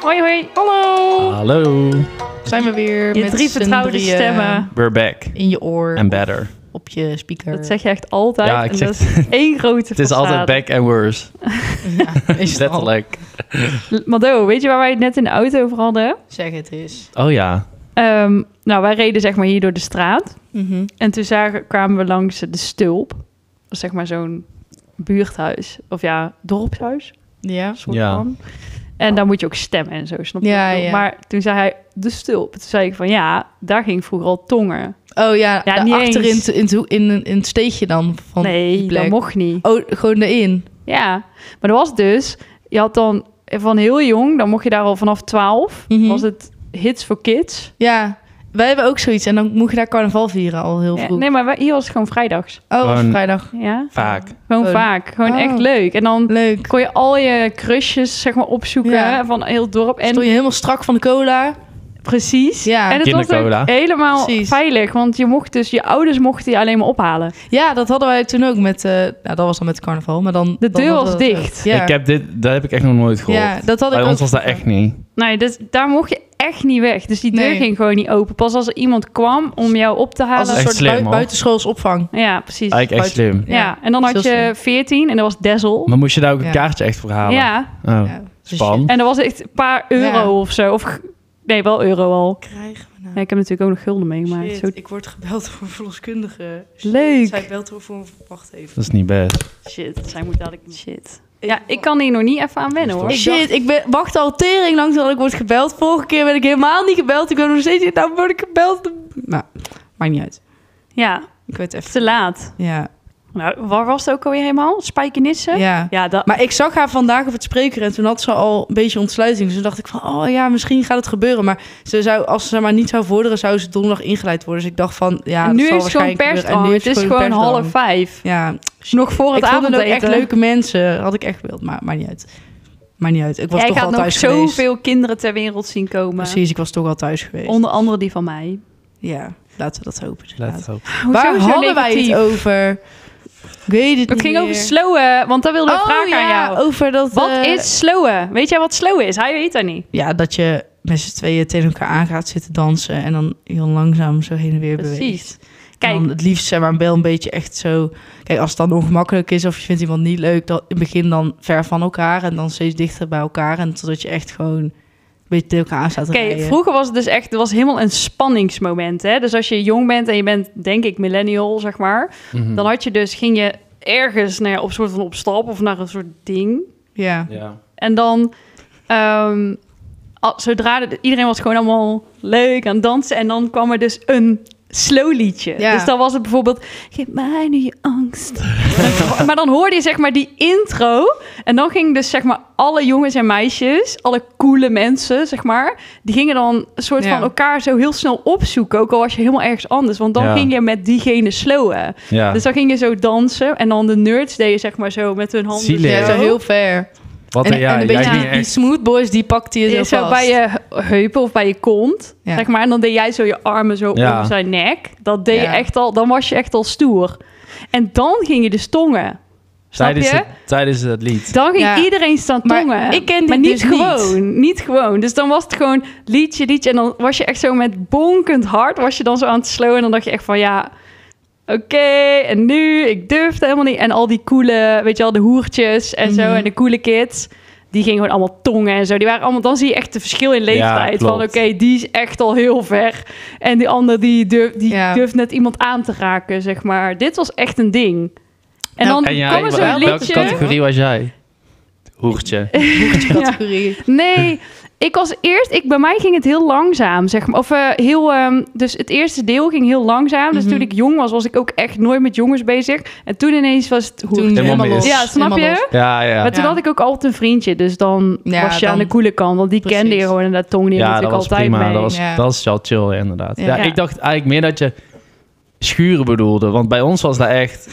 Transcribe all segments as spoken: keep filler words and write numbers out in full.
Hoi, hoi. Hallo. Hallo. Zijn we weer Je met drie z'n vertrouwde drieën stemmen. We're back. in je oor. And better. Op je speaker. Dat zeg je echt altijd. Ja, ik en zeg- dat is één grote Het is altijd back and worse. Ja, is het al. Letterlijk. Mado, weet je waar wij het net in de auto over hadden? Zeg het eens. Oh ja. Um, nou, wij reden zeg maar hier door de straat. Mm-hmm. En toen zagen, kwamen we langs de Stulp. Dat is zeg maar zo'n buurthuis. Of ja, dorpshuis. Ja. Soort Ja. van. En daar moet je ook stemmen en zo, snap je? Ja, wat ik bedoel? ja. Maar toen zei hij, de Stulp. Toen zei ik van, ja, daar ging vroeger al tongen. Oh ja, Ja, ja niet achter in, eens. het- in, het ho- in, in het steegje dan van die nee, plek. dat mocht niet. Oh, gewoon erin. Ja, maar dat was dus... Je had dan van heel jong, dan mocht je daar al vanaf twaalf... Mhm. was het Hits for Kids. Ja, wij hebben ook zoiets. En dan moet je daar carnaval vieren al heel Ja, vroeg. nee, maar wij- hier was het gewoon vrijdags. Oh, was Gewoon- vrijdag. Ja, Vaak. gewoon Oh. vaak. Gewoon Oh. echt leuk. En dan Leuk. kon je al je crushjes zeg maar opzoeken Ja. hè, van heel het dorp. En Stond je helemaal strak van de cola. precies. Ja. En het was Kindercola. ook helemaal Precies. veilig, want je mocht dus je ouders mochten je alleen maar ophalen. Ja, dat hadden wij toen ook met... eh nou, dat was dan met carnaval. Maar dan, De dan deur hadden was we dat dicht. ook. Ja. Ik heb dit, dat heb ik echt nog nooit gehoord. Ja, dat had ik Bij ook ons was dat vroeger. echt niet. Nee, dus daar mocht je echt niet weg. Dus die deur Nee. ging gewoon niet open. Pas als er iemand kwam om jou op te halen. Als een Echt soort slim, bui- hoor. buitenschools opvang. Ja, precies. Eigenlijk echt slim. Ja, Ja, en dan had heel je slim. veertien en dat was Dazzle. Maar moest je daar ook een Ja. kaartje echt voor halen? Ja, Oh, Ja, dus spannend. en dat was echt een paar euro Ja. of zo. Of, g- nee, wel euro al. Krijgen we nou? Ja, ik heb natuurlijk ook nog gulden meegemaakt. Shit, Zo ik word gebeld door een verloskundige. Shit, Leuk. Zij belt door voor een... Wacht even. Dat is niet best. shit, zij moet dadelijk... Shit. Ja, ik kan hier nog niet even aan wennen, hoor. Ik Shit, ik ben, wacht al tering lang tot ik word gebeld. Vorige keer ben ik helemaal niet gebeld. Ik ben nog steeds... Nou word ik gebeld. Nou, maakt niet uit. Ja, Ik weet even... te laat. Ja, Nou, waar was het ook alweer helemaal? Spijkenisse? ja. Ja, dat... Maar ik zag haar vandaag op het spreker en toen had ze al een beetje ontsluiting. Dus toen dacht ik van, oh ja, misschien gaat het gebeuren. Maar ze zou, als ze maar niet zou vorderen, zou ze donderdag ingeleid worden. Dus ik dacht van, ja, en dat nu zal is het gewoon waarschijnlijk gebeuren. En persdrang. nu Het is gewoon persdrang. half vijf. Ja, Nog voor het ik vond het ook avondeten. echt leuke mensen. Had ik echt gewild, maar maar niet uit. Maar niet uit. Ik was Jij toch gaat al nog thuis geweest. zoveel kinderen ter wereld zien komen. Precies, ik was toch al thuis geweest. Onder andere die van mij. Ja, laten we dat hopen. Laat inderdaad. het hopen. Hoezo Waar zo hadden wij negatief? het over? Ik weet het Het niet ging meer. over slowen, want daar wilde ik Oh vragen aan ja, jou. over dat... Wat eh, is slowen? Weet jij wat slowen is? Hij weet dat niet. Ja, dat je met z'n tweeën tegen elkaar aan gaat zitten dansen... en dan heel langzaam zo heen en weer beweegt. Precies. Kijk. Kijk, Dan het liefst zeg maar wel een beetje echt zo... Kijk, als het dan ongemakkelijk is of je vindt iemand niet leuk... dan in het begin dan ver van elkaar en dan steeds dichter bij elkaar... en totdat je echt gewoon een beetje tegen elkaar aan staat te Oké, rijden. vroeger was het dus echt, er was helemaal een spanningsmoment. Hè? Dus als je jong bent en je bent, denk ik, millennial, zeg maar... Mhm. dan had je dus, ging je ergens nou ja, op soort van op stap of naar een soort ding. Ja. Ja. En dan, ehm, al- zodra de, iedereen was gewoon allemaal leuk aan het dansen... en dan kwam er dus een slow liedje. Ja. Dus dan was het bijvoorbeeld... Geef mij nu je angst. Maar dan hoorde je zeg maar die intro... en dan ging dus zeg maar alle jongens en meisjes... alle coole mensen, zeg maar... die gingen dan een soort Ja. van elkaar zo heel snel opzoeken... ook al was je helemaal ergens anders. Want dan Ja. ging je met diegene slowen. Ja. Dus dan ging je zo dansen... en dan de nerds deden zeg maar zo met hun handen... Zielig. Ja, zo zo heel ver. Wat En, en, ja, en een jij beetje ging die, die echt... smooth boys, die pakte je zo, Ja, zo vast. bij je heupen of bij je kont, Ja. zeg maar. En dan deed jij zo je armen zo Ja. om zijn nek. Dat deed je Ja. echt al, dan was je echt al stoer. En dan ging je dus tongen. Snap Tijdens je? het, tijdens het lied. Dan ging Ja. iedereen staan Maar tongen. ik ken dit maar niet dus niet. gewoon. Niet gewoon. Dus dan was het gewoon liedje, liedje. En dan was je echt zo met bonkend hart, was je dan zo aan het slowen. En dan dacht je echt van ja... Oké, en nu, ik durfde helemaal niet. En al die coole, weet je wel, de hoertjes en zo. Mhm. En de coole kids, die gingen gewoon allemaal tongen en zo. Die waren allemaal, dan zie je echt het verschil in leeftijd. klopt. Van oké, die is echt al heel ver. En die andere, die, durf, die Ja. durft net iemand aan te raken, zeg maar. Dit was echt een ding. En Nou, dan En jij, kwam er zo'n welke liedje. categorie was jij? Hoertje. categorie. Nee, ik was eerst... Ik, bij mij ging het heel langzaam, zeg maar. Of eh, heel... ehm, dus het eerste deel ging heel langzaam. Dus Mhm. toen ik jong was, was ik ook echt nooit met jongens bezig. En toen ineens was het... Toen hoer. Helemaal mis. Ja, snap Helemaal je? los. Ja, ja. Maar toen Ja. had ik ook altijd een vriendje. Dus dan Ja, was je aan dan- de coole kant. Want die Precies. kende je gewoon. En dat tong die Ja, dat natuurlijk was altijd prima. mee. Dat was, Ja. dat was wel chill, inderdaad. Ja. Ja. Ja. Ik dacht eigenlijk meer dat je schuren bedoelde. Want bij ons was dat echt...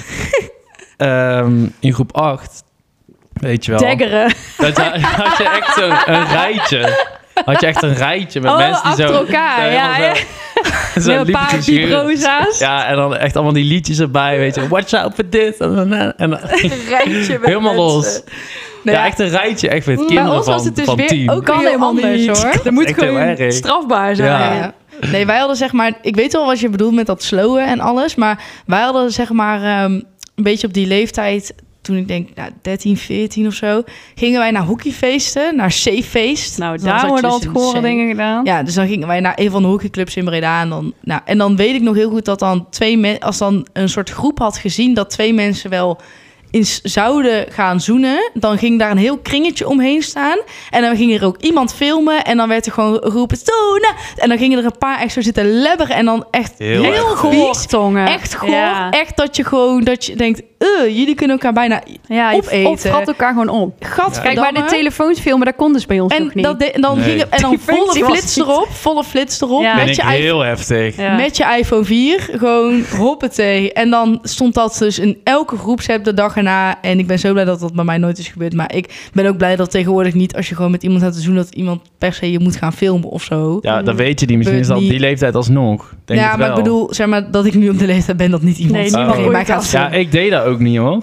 ehm, in groep acht, weet je wel... Daggeren. Dat je, had je echt zo'n een rijtje. Had je echt een rijtje met Oh, mensen die achter zo... elkaar, ja, helemaal ja. Zo, zo Met een liepen paar te schuren. Biproza's. Ja, en dan echt allemaal die liedjes erbij, weet je. Watch out for this. En dan, en dan Rijtje met helemaal los. mensen. Nou Ja, echt een rijtje echt met Bij kinderen ons was van, het dus van weer tien. ook Kan heel helemaal anders, niet. hoor. Dat moet Echt heel gewoon erg. strafbaar zijn. Ja. Ja. Nee, wij hadden zeg maar... Ik weet wel wat je bedoelt met dat slowen en alles. Maar wij hadden zeg maar ehm, een beetje op die leeftijd... Toen ik denk, nou, dertien, veertien of zo... gingen wij naar hockeyfeesten, naar C-feest. Nou, Dan daar zat je worden dus altijd in gore C. dingen gedaan. Ja, dus dan gingen wij naar een van de hockeyclubs in Breda. En dan, nou, en dan weet ik nog heel goed dat dan twee mensen... Als dan een soort groep had gezien dat twee mensen wel... eens zouden gaan zoenen, dan ging daar een heel kringetje omheen staan. En dan ging er ook iemand filmen en dan werd er gewoon geroepen zoenen. En dan gingen er een paar echt zo zitten lebberen en dan echt Heel heel, erg goor. Goortongen. Echt goor. Ja. Echt dat je gewoon, dat je denkt, uh, jullie kunnen elkaar bijna Ja, je opeten. of gat elkaar gewoon op. Gadverdamme. Kijk, bij de telefoons filmen, dat kon dus bij ons en nog niet. dat de- en dan Nee. ging het, en dan Die volle functie was flits niet. erop, volle flits erop Ja. Ben met ik je iPhone. heel heftig. Ja. Met je iPhone vier, gewoon hoppatee. En dan stond dat dus in elke groepsapp de dag erna. En ik ben zo blij dat dat bij mij nooit is gebeurd. Maar ik ben ook blij dat tegenwoordig niet... als je gewoon met iemand gaat te doen... dat iemand per se je moet gaan filmen of zo. Ja, dan weet je die. Misschien is dat op die Niet. leeftijd alsnog. Denk ja, het maar wel. ik bedoel, zeg maar, dat ik nu op de leeftijd ben... dat niet iemand, Nee, niemand iedereen ooit mij gaat had. filmen. Ja, ik deed dat ook niet hoor.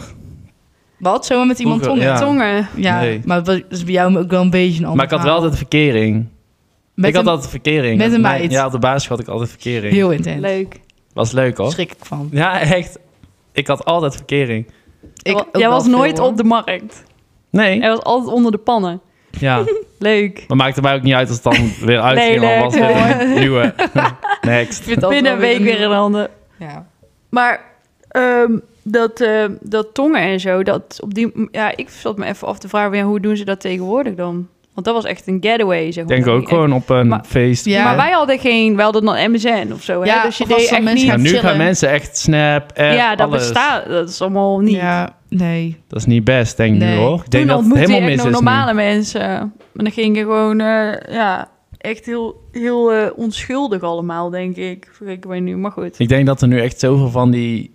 Wat? Zomaar met iemand Vroeger, tongen? ja. Tongen. Ja, Nee. maar dat is bij jou ook wel een beetje een ander Maar ik had wel verhaal. altijd verkering. Met ik had een- altijd verkering. met een Mijn- meid. Ja, op de basisschool had ik altijd verkering. Heel intens. Leuk. Was leuk hoor. Schrik ik van. Ja, echt. Ik had altijd verkering. Ik ook Jij wel was veel, nooit hoor. op de markt. Nee. Hij was altijd onder de pannen. Ja. Leuk. Maar maakte mij ook niet uit als het dan weer uitging. Nee, Dan was leuk. weer een nieuwe. Next. Ik vind dat Binnen een wel weer week weer in handen. Ja. Maar ehm, dat, eh, dat tongen en zo, dat op die, ja, ik zat me even af te vragen, ja, hoe doen ze dat tegenwoordig dan? Want dat was echt een getaway, zeg Ik maar. denk ook gewoon op een Maar- feest. Ja. Maar wij hadden geen, wij hadden dan M S N of zo, hè? Ja, Dus je of als deed dan echt mensen niet... Maar nu chillen. gaan mensen echt snap, app, Ja, dat alles. bestaat, dat is allemaal niet. Ja, nee. Dat is niet best, denk ik Nee. nu hoor. Ik denk Toen dat het ontmoette je helemaal echt mis nog is nu. normale mensen. En dan ging je gewoon, eh, ja, echt heel, heel eh, onschuldig allemaal, denk ik. Vergeken wij nu, maar goed. Ik denk dat er nu echt zoveel van die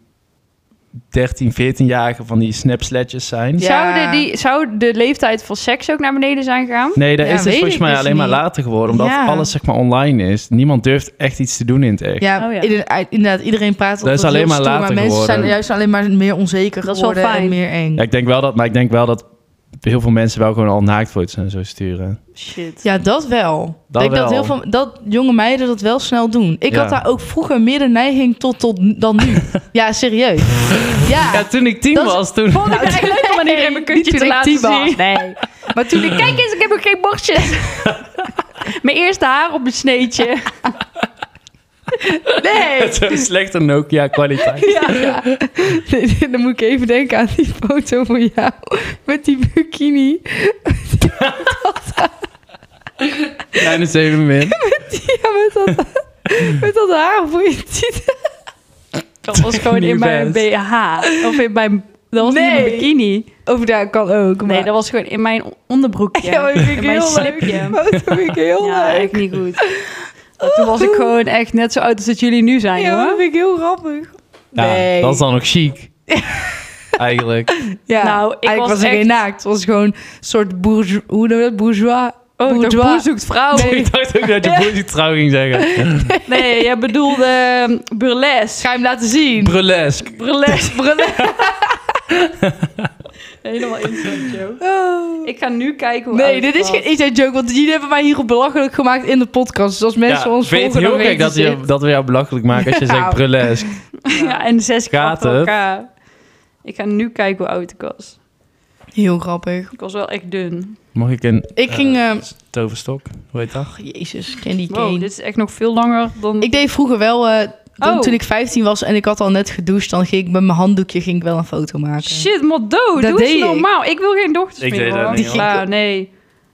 dertien, veertien-jarigen van die snapsletjes zijn. Ja. Zou, de, die, zou de leeftijd van seks ook naar beneden zijn gegaan? Nee, dat Ja, is dus weet volgens ik mij dus alleen maar niet. later geworden. Omdat Ja. alles zeg maar online is. Niemand durft echt iets te doen in het echt. Ja, Oh ja. inderdaad, inderdaad, iedereen praat Dat is altijd alleen heel maar stoer, later maar mensen geworden. zijn juist alleen maar meer onzeker Dat is wel geworden en fijn. meer eng. Ja, ik denk wel dat, maar ik denk wel dat heel veel mensen wel gewoon al naaktfoto's en zo sturen. Shit. Ja, dat wel. Dat ik denk dat wel. heel veel dat jonge meiden dat wel snel doen. Ik Ja. had daar ook vroeger meer de neiging tot, tot dan nu. Ja, serieus. Ja. Ja, toen ik tien Dat is- was, toen... Vond ik het echt leuk om aan iedereen mijn kuntje Niet te toen ik laten tien was. zien. Nee. Maar toen ik... Kijk eens, ik heb ook geen borstjes. Mijn eerste haar op een sneetje. Nee. Zo'n slechte Nokia-kwaliteit. Ja, ja. Nee, dan moet ik even denken aan die foto van jou. Met die bikini. Kleine zeven min. Ja, met dat, met dat haar voor je tieten. Dat was gewoon in Nu mijn best. B H. Of in mijn... Dat was niet in mijn Nee. bikini. Over daar kan ook. Maar... Nee, dat was gewoon in mijn onderbroekje. Ja, maar dat vind ik in mijn heel leuk. slipje. Oh, dat vind ik heel Ja, leuk. echt niet goed. Maar toen was ik gewoon echt net zo oud als dat jullie nu zijn, Ja, maar dat hoor. vind ik heel grappig. Ja, Nee. dat is dan nog chic. Eigenlijk. Ja, Nou, ik eigenlijk was was er echt- geen naakt. Het was gewoon een soort bourgeois... Hoe noem je dat? Bourgeois? Oh, ik dacht, Bourgeois. boer zoekt vrouw. Nee. Nee, Ik dacht ook dat je boertje trouw ging zeggen. jij bedoelde ehm, burlesque. Ga je hem laten zien? Burlesque. Burlesque. Burlesque. Helemaal inside joke. Oh. Ik ga nu kijken hoe Nee, oud dit ik is was. geen inside joke, want jullie hebben mij hierop belachelijk gemaakt in de podcast. Dus als mensen Ja, ons vind je volgen, het dan heel gek weten dat, ze je, het. dat we jou belachelijk maken als je Nou. zegt burlesque? Ja, en zes keer Gaat achter het? elkaar. Ik ga nu kijken hoe oud ik was. Heel grappig. Ik was wel echt dun. Mag ik een Ik eh, ging... eh, toverstok? Hoe heet dat? ach, jezus, Candy Wow, Cane. dit is echt nog veel langer dan... Ik deed vroeger wel... eh, toen, Oh. toen ik vijftien was en ik had al net gedoucht... dan ging ik met mijn handdoekje ging ik wel een foto maken. Shit, maar dood. Dat Doe deed eens ik. normaal. Ik wil geen dochters Ik meer, deed dat hoor. niet, hoor. Ja, nee.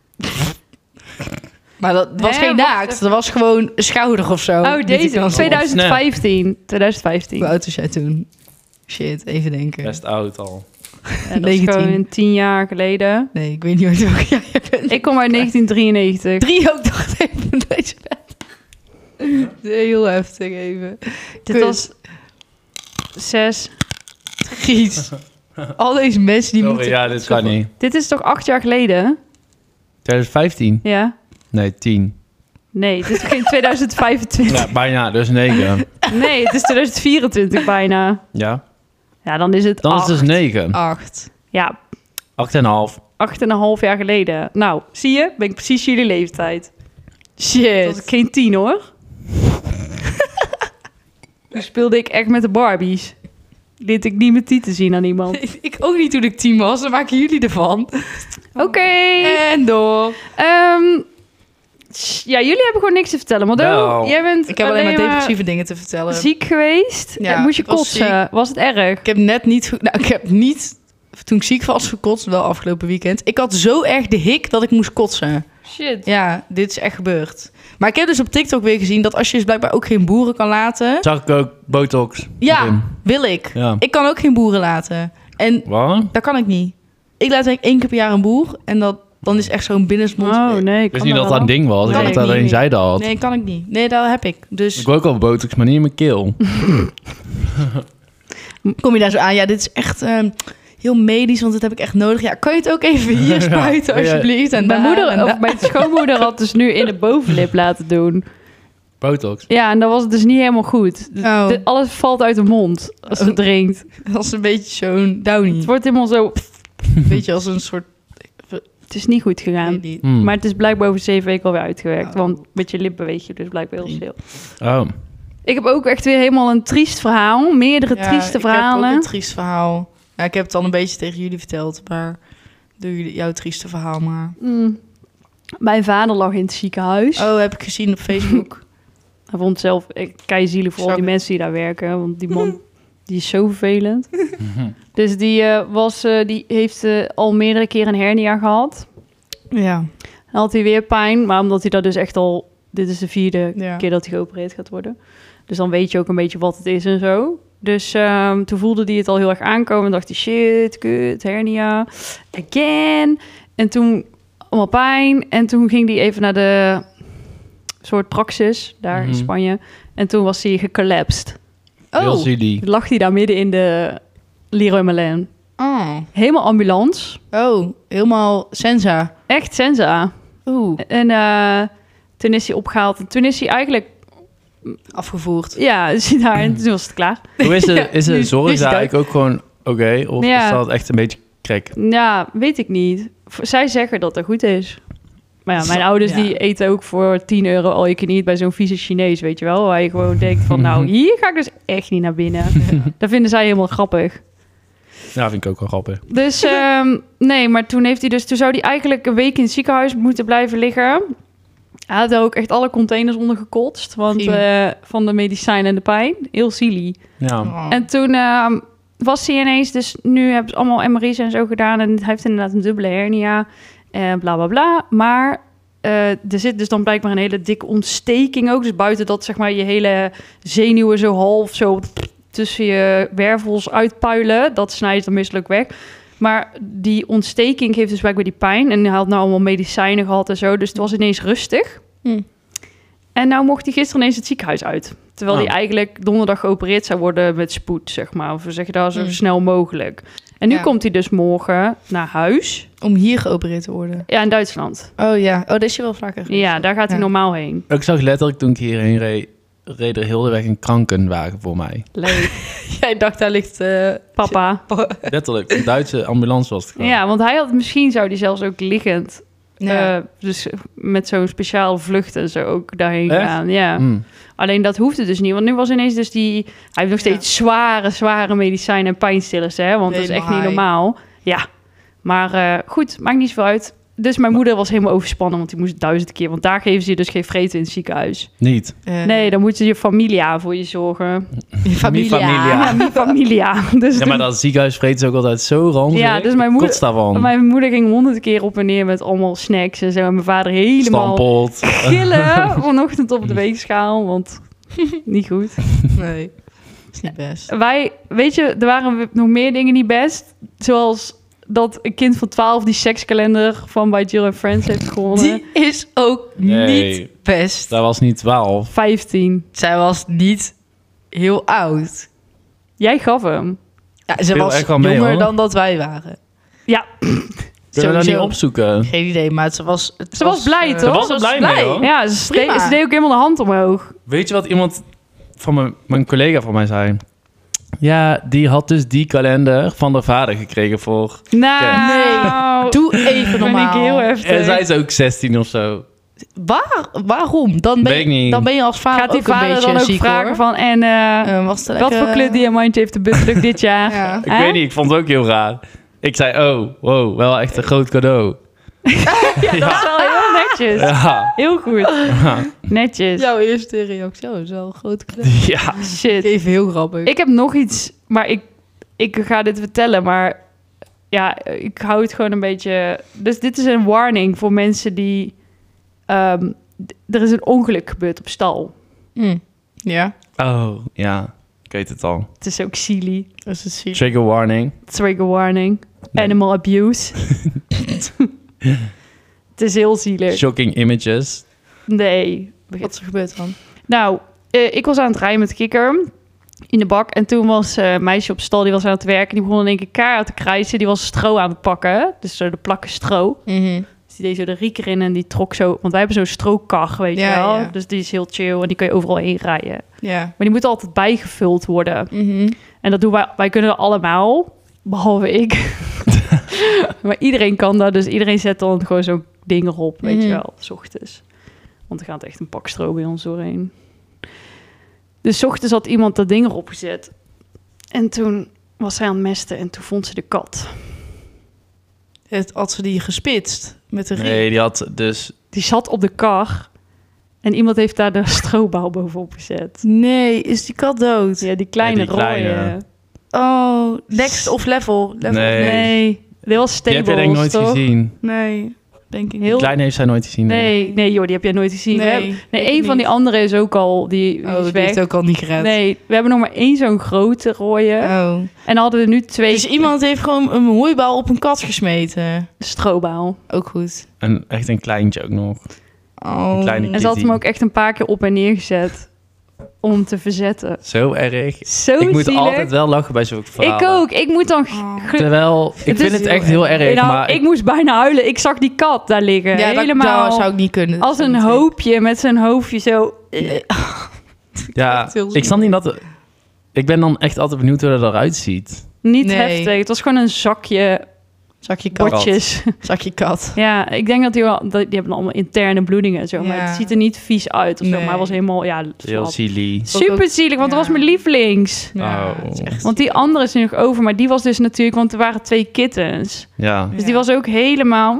Maar dat was Hè, geen wacht naakt. even. Dat was gewoon een schouder of zo. Oh, Niet deze. ik dan zo- twintig vijftien. twintig vijftien. Hoe oud was jij toen? Shit, even denken. Best oud al. Ja, dat is negentien. gewoon tien jaar geleden. Nee, ik weet niet uit welk jaar je bent. Ik kom uit negentien drieënnegentig. Drie ook dacht even deze bed. Heel heftig even. Dit was zes. Gies. Al deze mensen die Sorry, moeten... ja, dit kan niet. Dit is toch acht jaar geleden? twintig vijftien? Ja? Nee, tien. Nee, dit is geen twintig vijfentwintig. Ja, bijna, dus negen. Nee, het is twintig vierentwintig bijna. Ja, Ja, dan is het dan is acht. het dus negen. Acht. Ja, Acht en een half. Acht en een half jaar geleden. Nou, zie je? Ben ik precies jullie leeftijd. Shit. Dat was ik geen tien, hoor. Toen speelde ik echt met de Barbies. Liet ik niet mijn tieten zien aan iemand. Ik ook niet toen ik tien was. Dan maken jullie ervan. Oké. En door. Ehm, ja, jullie hebben gewoon niks te vertellen. Want Nou, jij bent Ik heb alleen maar maar depressieve dingen te vertellen. ziek geweest. Ja, En moest je ik was kotsen? Was het erg? Ik heb net niet... goed- Nou, ik heb niet... Toen ik ziek was gekotst, wel afgelopen weekend. Ik had zo erg de hik dat ik moest kotsen. Shit. Ja, dit is echt gebeurd. Maar ik heb dus op TikTok weer gezien dat als je dus blijkbaar ook geen boeren kan laten... Zag ik ook botox. Ja, erin. wil ik. Ja. Ik kan ook geen boeren laten. En Wat? dat kan ik niet. Ik laat eigenlijk één keer per jaar een boer. En dat, dan is echt zo'n binnenmond... Oh, nee. Ik wist niet dat dat een ding was. Nee, ik dacht dat ik alleen niet. zij dat had. Nee, kan ik niet. Nee, dat heb ik. Dus Ik wil ook al botox, maar niet in mijn keel. kom je daar zo aan. Ja, dit is echt ehm, heel medisch, want dit heb ik echt nodig. Ja, kan je het ook even hier spuiten, Ja. alsjeblieft? En Mijn daar moeder, en of daar. mijn schoonmoeder had dus nu in de bovenlip laten doen. Botox. Ja, en dat was dus niet helemaal goed. Dus Oh. dit- alles valt uit de mond als ze Oh. drinkt. Dat is een beetje zo'n Het downy. wordt helemaal zo... Beetje als een soort... Het is niet goed gegaan. weet niet. Hmm. Maar het is blijkbaar over zeven weken alweer uitgewerkt. Oh. Want met je lip beweeg je dus blijkbaar heel veel. Oh. Ik heb ook echt weer helemaal een triest verhaal. Meerdere Ja, trieste ik heb verhalen. ook een triest verhaal. Ja, ik heb het al een beetje tegen jullie verteld, maar doe jullie jouw trieste verhaal maar. Mm. Mijn vader lag in het ziekenhuis. Oh, heb ik gezien op Facebook. Hij vond het zelf keizielig voor al die Sorry. mensen die daar werken. Want die man die is zo vervelend. Dus die, eh, was, eh, die heeft eh, al meerdere keren een hernia gehad. Ja. Dan had hij weer pijn. Maar omdat hij dat dus echt al... Dit is de vierde Ja. keer dat hij geopereerd gaat worden. Dus dan weet je ook een beetje wat het is en zo. Dus ehm, toen voelde hij het al heel erg aankomen. En dacht hij, shit, kut, hernia. Again. En toen allemaal pijn. En toen ging hij even naar de soort praxis daar in Mhm. Spanje. En toen was hij gecollapsed. Heel Oh. zielig. Toen lag hij daar midden in de Leroy Merlin. Oh. Helemaal ambulance. Oh, helemaal senza. Echt senza. Oeh, En eh, toen is hij opgehaald. En toen is hij eigenlijk... afgevoerd. Ja, is hij daar. En toen was het klaar. Hoe is de, Ja, is nu- de nu zorg is het daar uit. eigenlijk ook gewoon oké? Of Ja. is dat echt een beetje krek? Ja, weet ik niet. V- Zij zeggen dat dat goed is. Maar ja, mijn Zo, ouders ja. die eten ook voor tien euro al je kan niet bij zo'n vieze Chinees, weet je wel. Waar je gewoon denkt van, nou, hier ga ik dus echt niet naar binnen. Dat vinden zij helemaal grappig. Ja, vind ik ook wel grappig. Dus ehm, nee, maar toen heeft hij dus, toen zou hij eigenlijk een week in het ziekenhuis moeten blijven liggen. Hij had er ook echt alle containers onder gekotst, want Prima. eh, van de medicijnen en de pijn. Heel silly. Ja. Oh. En toen ehm, was hij ineens, dus nu hebben ze allemaal M R I's en zo gedaan. En hij heeft inderdaad een dubbele hernia en bla bla bla. Maar eh, er zit dus dan blijkbaar een hele dikke ontsteking ook. Dus buiten dat zeg maar je hele zenuwen zo half zo tussen je wervels uitpuilen. Dat snijdt dan meestal ook weg. Maar die ontsteking geeft dus blijkbaar die pijn. En hij had nou allemaal medicijnen gehad en zo. Dus het was ineens rustig. Hm. En nou mocht hij gisteren ineens het ziekenhuis uit. Terwijl Oh. hij eigenlijk donderdag geopereerd zou worden met spoed, zeg maar. Of we zeggen dat zo Mm. snel mogelijk. En nu Ja. komt hij dus morgen naar huis. Om hier geopereerd te worden. Ja, in Duitsland. Oh ja, oh, dat is je wel vaker geweest. Ja, daar gaat hij Ja. normaal heen. Ik zag letterlijk toen ik hierheen reed, reed er heel de weg een krankenwagen voor mij. Leuk. Jij dacht, daar ligt... eh, Papa. Letterlijk, een Duitse ambulance was het gewoon. Ja, want hij had misschien zou hij zelfs ook liggend. Ja. eh, dus met zo'n speciaal vlucht en zo ook daarheen Echt? gaan. Ja. Mm. Alleen dat hoefde dus niet. Want nu was ineens dus die... Hij heeft nog steeds zware, zware medicijnen en pijnstillers, hè. Want dat is echt Helemaal niet high. normaal. Ja. Maar eh, goed, maakt niet zoveel uit. Dus mijn moeder was helemaal overspannen, want die moest duizend keer. Want daar geven ze je dus geen vreten in het ziekenhuis. Niet. Eh, Nee, dan moet je je familia voor je zorgen. je familia. familia. Ja, mijn familia. Dus Ja, maar de- dat ziekenhuis vreet is ook altijd zo ranzig. Ja, dus mijn moeder- Kots daarvan. mijn moeder ging honderd keer op en neer met allemaal snacks en zo. En mijn vader helemaal Stampot. gillen vanochtend op de weegschaal, want niet goed. Nee, is niet best. Wij, weet je, er waren nog meer dingen niet best. Zoals dat een kind van twaalf die sekskalender van By Jill and Friends heeft gewonnen. Die is ook Nee. niet best. Dat was niet twaalf. vijftien. Zij was niet heel oud. Jij gaf hem. Ja, ze Viel was echt wel mee, jonger hoor. dan dat wij waren. Ja, Kunnen we dat niet Sowieso. opzoeken? Geen idee, maar ze was... Het Ze was blij, eh, toch? Ze was er blij mee, hoor. ja ze, Prima. deed, ze deed ook helemaal de hand omhoog. Weet je wat iemand van mijn, mijn collega van mij zei? Ja, die had dus die kalender van haar vader gekregen voor... Nou, Doe even ben normaal. ik heel heftig. En zij is ook zestien of zo. Waar, waarom? Dan ben, Weet ik niet. dan ben je als vader Gaat die ook een vader beetje dan ook ziek, vragen hoor. van... En uh, Uh, was het wat lekker- voor klutdiamantje heeft de buttplug dit jaar? Ja. Ik Hè? weet niet, ik vond het ook heel raar. Ik zei, oh, wow, wel echt een groot cadeau. Ja, dat is wel heel netjes. Ja. Heel goed. Netjes. Jouw eerste reactie, oh, dat is wel een grote kleur. Ja. Shit. Even heel grappig. Ik heb nog iets, maar ik, ik ga dit vertellen, maar ja, ik hou het gewoon een beetje... Dus dit is een warning voor mensen die... ehm, d- er is een ongeluk gebeurd op stal. Mm. Ja, Oh, ja. Ik weet het al. Het is ook silly. dat is het ziek. Trigger warning. Trigger warning. Nee. Animal abuse. Het is heel zielig. Shocking images. Nee. Wat is er gebeurd dan? Nou, eh, ik was aan het rijden met Kikker in de bak. En toen was eh, een meisje op stal, die was aan het werken. Die begon in één keer keihard te krijsen. Die was stro aan het pakken. Dus zo de plakken stro. Mm-hmm. Dus die deed zo de rieker in en die trok zo... Want wij hebben zo'n strookar, weet Ja, je wel. ja. Dus die is heel chill en die kun je overal heen rijden. Ja. Maar die moet altijd bijgevuld worden. Mm-hmm. En dat doen wij... Wij kunnen dat allemaal, behalve ik. Maar iedereen kan dat. Dus iedereen zet dan gewoon zo'n ding erop, weet je Mhm. wel. 's Ochtends. Want er gaat echt een pak stro bij ons doorheen. Dus 's ochtends had iemand dat ding erop gezet. En toen was zij aan het mesten en toen vond ze de kat. Het, had ze die gespitst met de riem? Nee, die had dus... Die zat op de kar. En iemand heeft daar de strobouw bovenop gezet. Nee, is die kat dood? Ja, die kleine Ja, die kleine. rode. Oh, next of level? level Nee. Nee, dit was Die stables, heb je denk ik nooit toch? gezien. Nee, denk ik Heel- Die kleine heeft zij nooit gezien. Nee, nee joh, die heb jij nooit gezien. Nee, We hebben- nee ik een niet. van die anderen is ook al, die, die Oh, is die weg. heeft ook al niet gered. Nee, we hebben nog maar één zo'n grote rode. Oh. En dan hadden we nu twee Dus iemand heeft gewoon een hooibal op een kat gesmeten. strobaal. Ook goed. En echt een kleintje ook nog. Oh. Een kleine En ze had Kitty. hem ook echt een paar keer op en neer gezet om te verzetten. Zo erg. Zo ik moet zielig. altijd wel lachen bij zulke verhalen. Ik ook. Ik moet dan... Oh. ge- Terwijl, ik Het vind is het heel echt heel erg, nou, maar... ik moest bijna huilen. Ik zag die kat daar liggen. Ja, dat, helemaal dat zou ik niet kunnen. als Dat een zou ik hoopje met zijn hoofdje zo... niet. ja, echt heel ik snap niet dat... Ik ben dan echt altijd benieuwd hoe dat eruit ziet. Niet Nee. heftig. Het was gewoon een zakje Zakje kat. bordjes. Zakje kat. Ja, ik denk dat die wel... Dat, die hebben allemaal interne bloedingen en zo. Maar Ja. het ziet er niet vies uit of zo. Nee. Maar het was helemaal... Ja, Heel slap. silly. Super zielig, want Ja. dat was mijn lievelings. Oh. het is echt... Want die andere is er nog over. Maar die was dus natuurlijk... Want er waren twee kittens. Ja. Dus Ja. die was ook helemaal...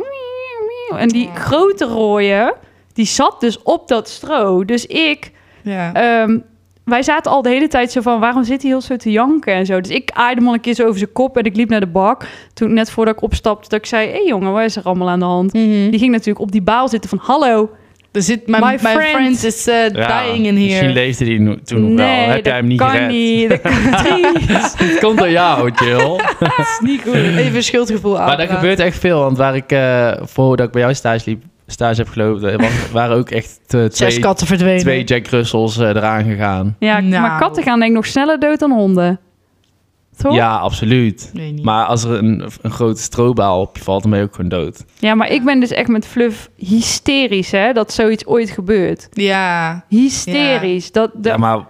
En die Ja. grote rode... Die zat dus op dat stro. Dus ik... Ja. Ehm, wij zaten al de hele tijd zo van... waarom zit hij heel zo te janken en zo? Dus ik aaide hem al een keer zo over zijn kop... en ik liep naar de bak. Toen net voordat ik opstapte... dat ik zei... hé hey jongen, wat is er allemaal aan de hand? Mhm. Die ging natuurlijk op die baal zitten van... hallo, Er zit... My, My my, friend. friend is uh, Ja, dying in Misschien here. leefde die no- toen nog nee, wel. Heb dat jij hem niet kan gered? niet. Dat kan niet. Het komt door jou, Jill. Dat is niet goed. Even schuldgevoel aan. Maar er gebeurt echt veel. Want waar ik, uh, voordat ik bij jou stage liep, stage heb gelopen... was- waren ook echt uh, Zes twee, katten verdwenen. twee Jack Russells uh, eraan gegaan. Ja, Nou. maar katten gaan denk ik nog sneller dood dan honden. Toch? Ja, absoluut. Nee, niet. Maar als er een, een grote strobaal op je valt, dan ben je ook gewoon dood. Ja, maar ik ben dus echt met Fluff hysterisch, hè, dat zoiets ooit gebeurt. Ja. Hysterisch. Dat, dat, Ja, maar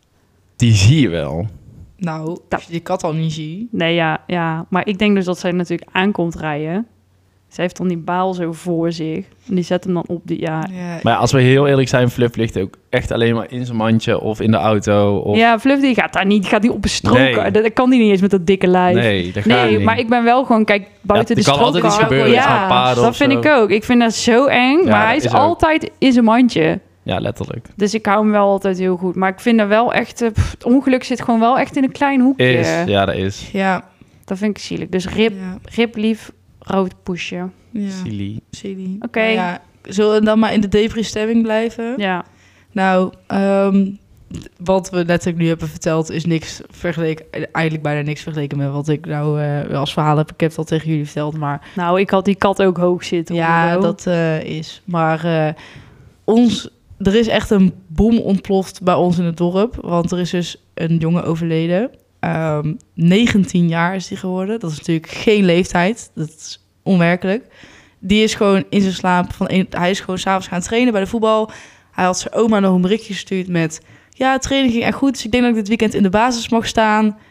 die zie je wel. Nou, als je die kat al niet ziet. Nee, ja, ja. Maar ik denk dus dat zij natuurlijk aankomt rijden. Zij heeft dan die baal zo voor zich. En die zet hem dan op die... Ja, Ja. Maar ja, als we heel eerlijk zijn, Fluff ligt ook echt alleen maar in zijn mandje of in de auto. Of... ja Fluff die gaat daar niet, die gaat die op een strook. Nee. Dat, dat kan die niet eens met dat dikke lijf. Nee, dat gaat Nee, niet. maar ik ben wel gewoon, kijk, buiten Ja, de er kan altijd strook. iets gebeuren, iets Ja, met paarden dat of vind zo. ik ook. Ik vind dat zo eng, Ja, maar hij dat is, is ook. altijd in zijn mandje. Ja, letterlijk. Dus ik hou hem wel altijd heel goed. Maar ik vind dat wel echt... eh, pff, het ongeluk zit gewoon wel echt in een klein hoekje. Is, ja, dat is. Ja. Dat vind ik zielig. Dus rip, Ja. rip lief, rood poesje. Ja. Silly. Silly. Oké. Nou ja, zullen we dan maar in de depri-stemming blijven? Ja. Nou, ehm, wat we letterlijk nu hebben verteld is niks vergeleken, eigenlijk bijna niks vergeleken met wat ik nou eh, als verhaal heb. Ik heb dat tegen jullie verteld, maar Nou, ik had die kat ook hoog zitten. ja, hoor. dat eh, is. Maar eh, ons, er is echt een bom ontploft bij ons in het dorp, want er is dus een jongen overleden. Ehm, negentien jaar is die geworden. Dat is natuurlijk geen leeftijd. Dat is onwerkelijk. Die is gewoon in zijn slaap van een, hij is gewoon 's avonds gaan trainen bij de voetbal. Hij had zijn oma nog een berichtje gestuurd met ja, de training ging echt goed, dus ik denk dat ik dit weekend in de basis mag staan.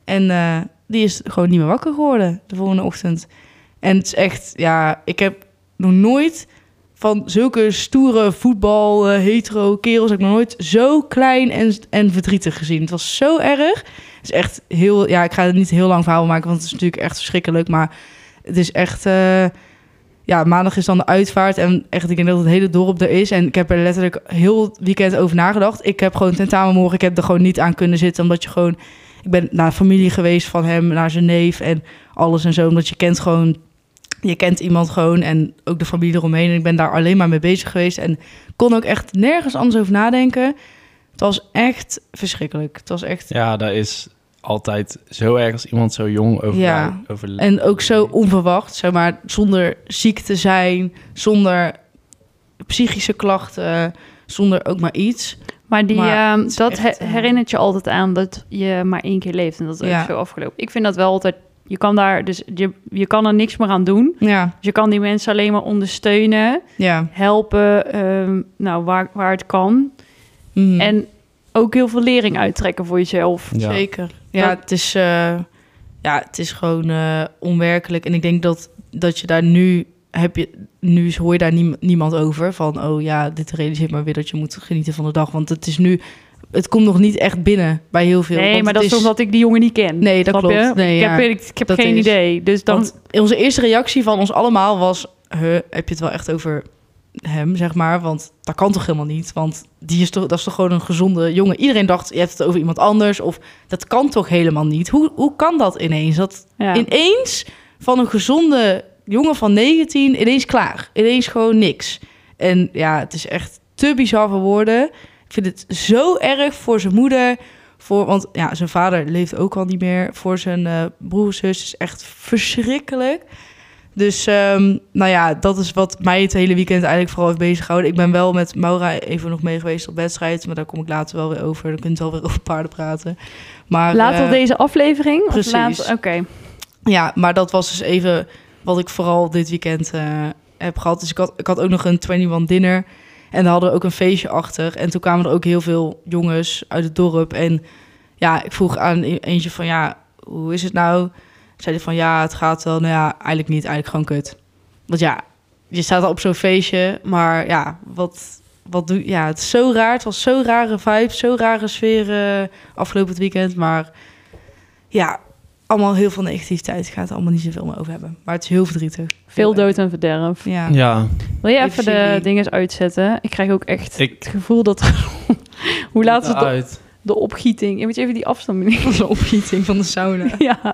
En uh, die is gewoon niet meer wakker geworden de volgende ochtend. En het is echt, ja, ik heb nog nooit van zulke stoere voetbal, uh, hetero kerels, heb ik nog nooit zo klein en, en verdrietig gezien. Het was zo erg. Het is echt heel, ja, ik ga het niet heel lang verhaal maken, want het is natuurlijk echt verschrikkelijk. Maar het is echt, uh, ja, maandag is dan de uitvaart en echt, ik denk dat het hele dorp er is. En ik heb er letterlijk heel het weekend over nagedacht. Ik heb gewoon tentamen morgen, ik heb er gewoon niet aan kunnen zitten, omdat je gewoon, ik ben naar familie geweest van hem, naar zijn neef en alles en zo, omdat je kent gewoon, je kent iemand gewoon en ook de familie eromheen. En ik ben daar alleen maar mee bezig geweest en kon ook echt nergens anders over nadenken. Het was echt verschrikkelijk. Het was echt... Ja, dat is altijd zo erg als iemand zo jong over... Ja, over... en ook zo onverwacht, zeg maar, zonder ziek te zijn, zonder psychische klachten, zonder ook maar iets. Maar, die, maar uh, dat echt, he- herinnert je altijd aan dat je maar één keer leeft. En dat is ja. ook zo afgelopen. Ik vind dat wel altijd... Je kan daar dus je, je kan er niks meer aan doen. Ja. Dus je kan die mensen alleen maar ondersteunen, Ja. helpen, um, nou, waar, waar het kan. Mm. En ook heel veel lering uittrekken voor jezelf. Ja. Zeker. Ja, Dat- het is, uh, ja, het is gewoon uh, onwerkelijk. En ik denk dat, dat je daar nu heb je nu hoor je daar nie, niemand over van oh ja, dit realiseert maar weer dat je moet genieten van de dag, want het is nu, het komt nog niet echt binnen bij heel veel. Nee, want maar het dat is omdat ik die jongen niet ken. Nee, dat Snap je? klopt. Nee, ik, ja, heb, ik, ik heb dat geen is- idee. Dus dan... Want onze eerste reactie van ons allemaal was, huh, heb je het wel echt over hem, zeg maar? Want dat kan toch helemaal niet? Want die is toch, dat is toch gewoon een gezonde jongen. Iedereen dacht, je hebt het over iemand anders. Of dat kan toch helemaal niet? Hoe, hoe kan dat ineens? Dat ja. ineens van een gezonde jongen van negentien ineens klaar. Ineens gewoon niks. En ja, het is echt te bizar voor woorden. Ik vind het zo erg voor zijn moeder. Voor, want ja, zijn vader leeft ook al niet meer. Voor zijn uh, broer en zus is echt verschrikkelijk. Dus um, nou ja, dat is wat mij het hele weekend eigenlijk vooral heeft bezig gehouden. Ik ben wel met Maura even nog mee geweest op wedstrijd. Maar daar kom ik later wel weer over. Dan kunt je wel weer over paarden praten. Maar, Later uh, deze aflevering? Of precies. later- Oké. Okay. Ja, maar dat was dus even wat ik vooral dit weekend uh, heb gehad. Dus ik had, ik had ook nog een eenentwintig dinner. En daar hadden we ook een feestje achter. En toen kwamen er ook heel veel jongens uit het dorp. En ja, ik vroeg aan eentje van, ja, hoe is het nou? Zei hij van, ja, het gaat wel. Nou ja, eigenlijk niet. Eigenlijk gewoon kut. Want ja, je staat al op zo'n feestje. Maar ja, wat, wat doe ja, het is zo raar. Het was zo'n rare vibe, zo'n rare sfeer uh, afgelopen het weekend. Maar ja, allemaal heel veel negativiteit. Ik ga het allemaal niet zoveel meer over hebben. Maar het is heel verdrietig. Veel dood en verderf. Ja. Ja, Wil je Even even de serie. dingen uitzetten? Ik krijg ook echt Ik- het gevoel dat... Hoe laat is het? De, uit. de opgieting. Je moet je even die afstand benieuwen. De opgieting van de sauna. Ja.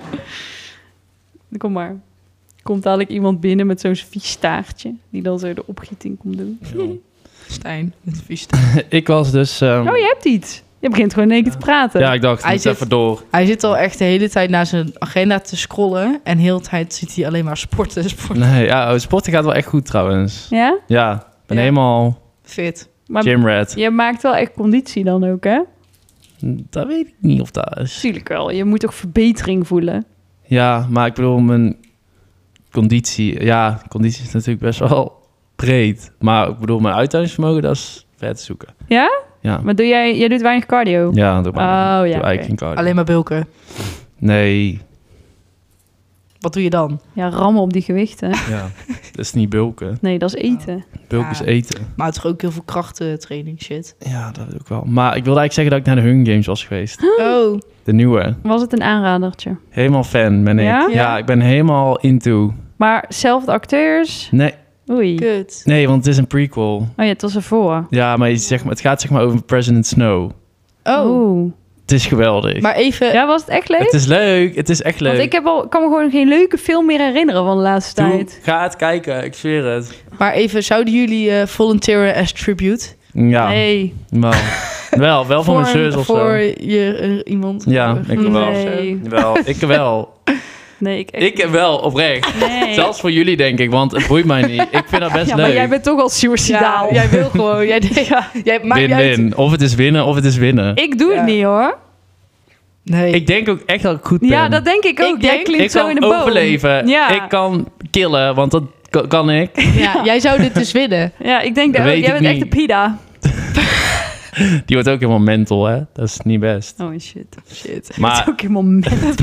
Kom maar. Komt dadelijk iemand binnen met zo'n vies staartje. Die dan zo de opgieting komt doen. Stijn, met vies. Ik was dus... ehm, Oh, je hebt iets. Je begint gewoon in één keer te praten. ja, ik dacht, Hij moet zit- even door. Hij zit al echt de hele tijd naar zijn agenda te scrollen. En heel de tijd ziet hij alleen maar sporten, sporten. Nee, ja, oh, sporten gaat wel echt goed trouwens. Ja? Ja, ik ben Ja. helemaal Fit. Maar gym rat. je maakt wel echt conditie dan ook, hè? Dat weet ik niet of dat is. Tuurlijk wel. Je moet toch verbetering voelen? Ja, maar ik bedoel, mijn conditie... Ja, conditie is natuurlijk best wel breed. Maar ik bedoel, mijn uithoudingsvermogen, dat is ver te zoeken. Ja? Ja, Maar doe jij... Jij doet weinig cardio? ja dat doe ik Oh, ja, doe oké. eigenlijk geen cardio. Alleen maar bulken. Nee, Wat doe je dan? Ja, rammen op die gewichten. ja. Dat is niet bulken. Nee, dat is eten. Bulken Ja. is eten. Maar het is ook heel veel krachtentraining shit. Ja, dat ook wel. Maar ik wilde eigenlijk zeggen dat ik naar de Hunger Games was geweest. Oh, De nieuwe. Was het een aanradertje? Helemaal fan ben ik. Ja? Ja, Ja. ik ben helemaal into. Maar zelfde acteurs? Nee, Oei. kut. nee, want het is een prequel. Oh ja, het was ervoor. Ja, maar je zegt, het gaat zeg maar over President Snow. Oh, Oeh. Het is geweldig. maar even... Ja, was het echt leuk? Het is leuk. Het is echt leuk. Want ik heb al, kan me gewoon geen leuke film meer herinneren van de laatste Doe, tijd. ga het kijken. Ik zweer het. Maar even, zouden jullie uh, volunteeren as tribute? Ja, Nee. wel. wel. Wel van mijn zus of Voor zo. je uh, iemand? Ja, Uh, ik wel. Nee. Wel, ik wel. Nee, ik echt Ik wel, oprecht. Nee. Zelfs voor jullie denk ik, want het boeit mij niet. Ik vind dat best ja, leuk. maar jij bent toch al Ja, suicidaal. jij wil gewoon... Jij, Ja. jij, maakt niet uit. Win-win. Of het is winnen, of het is winnen. Ik doe Ja. het niet, hoor. Nee. Ik denk ook echt dat ik goed ben. Ja, dat denk ik ook. Ik jij denk- klinkt ik zo kan in de boom. overleven. Ja. Ik kan killen, want dat kan, kan ik. ja, jij zou dit dus winnen. Ja, ik denk Dat dat... weet Jij ik bent echt niet. de Pida. Die wordt ook helemaal mental, hè? Dat is niet best. Oh shit. Shit. Maar- Het is ook helemaal met.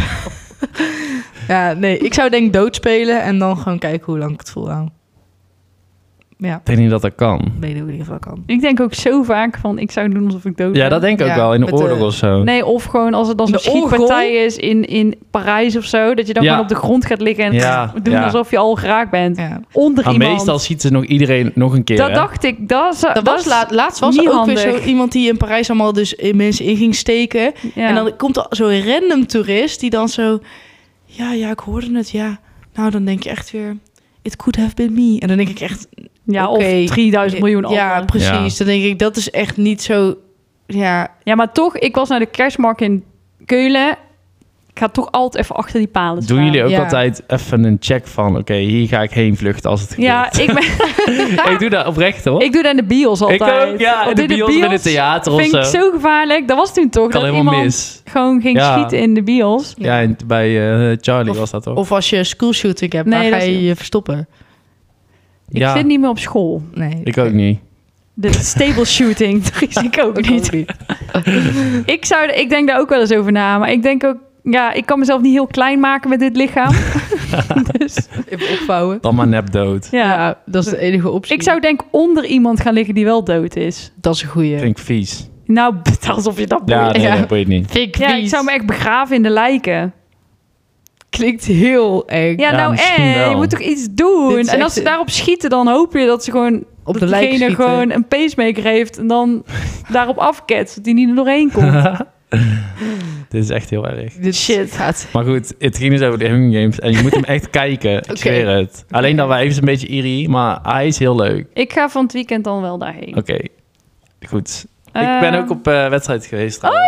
Ja, nee, ik zou denk doodspelen en dan gewoon kijken hoe lang ik het volhoud. Ja, Ik denk niet dat dat kan. ik weet niet hoe ik in ieder geval kan. Ik denk ook zo vaak van, ik zou doen alsof ik dood ben. Ja, dat denk ik ook Ja, wel. In de met de- oorlog of zo. Nee, of gewoon als er dan De zo'n schietpartij is in, in Parijs of zo, dat je dan Ja. gewoon op de grond gaat liggen en Ja, doen ja. alsof je al geraakt bent. Ja. Onder Maar iemand. meestal ziet ze nog iedereen nog een keer, dat hè? dacht ik. Dat, is- Dat dat was is laat, laatst was niet er ook weer handig. zo iemand die in Parijs allemaal dus in mensen in ging steken. Ja. En dan komt er zo'n random toerist die dan zo... Ja, ja, ik hoorde het, ja. Nou, dan denk je echt weer... It could have been me. En dan denk ik echt... ja, oké. of drieduizend miljoen Ja, anderen. precies. Dan denk ik, dat is echt niet zo... Ja, Ja, maar toch, ik was naar de kerstmarkt in Keulen. Ik ga toch altijd even achter die palen staan. Doen jullie ook Ja. altijd even een check van... Oké, hier ga ik heen vluchten als het gebeurt? Ja, ik, ben, ik doe dat oprecht, hoor. ik doe dat in de bios Ik altijd. ook, ja. Want In de bios, in het theater of vind zo. ik zo gevaarlijk. Dat was toen toch, Kan dat helemaal iemand mis. gewoon ging Ja. schieten in de bios. Ja, en bij eh, Charlie Of- was dat toch? of als je schoolshooting hebt, Nee, waar dat ga je is- je verstoppen? Ik Ja. zit niet meer op school. Nee. Ik ook niet. De stable shooting, dat is ik ook niet. Ik, zou, ik denk daar ook wel eens over na. Maar ik denk ook, ja, ik kan mezelf niet heel klein maken met dit lichaam. Dus Even opvouwen. Dan maar nep dood. ja, Ja, dat is de enige optie. ik zou denk onder iemand gaan liggen die wel dood is. Dat is een goeie. Vind ik vies. Nou, alsof je dat Ja, boeit. nee, Ja. dat weet niet. Vind ik Ja, ik vies. zou me echt begraven in de lijken. Klinkt heel eng. Ja, Ja, nou misschien eh, wel. je moet toch iets doen. Dit is En als echt- ze daarop schieten, dan hoop je dat ze gewoon Op dat de lijk diegene schieten. gewoon een pacemaker heeft en dan daarop afketst, dat hij niet er doorheen komt. Dit is echt heel erg. Dit Shit. gaat. Maar goed, het ging dus over de Hunger Games. En je moet hem echt kijken. Ik Oké. zweer het. Alleen dat wij even een beetje eerie, maar hij is heel leuk. Ik ga van het weekend dan wel daarheen. Oké, goed. Eh, ik ben ook op eh, wedstrijd geweest trouwens.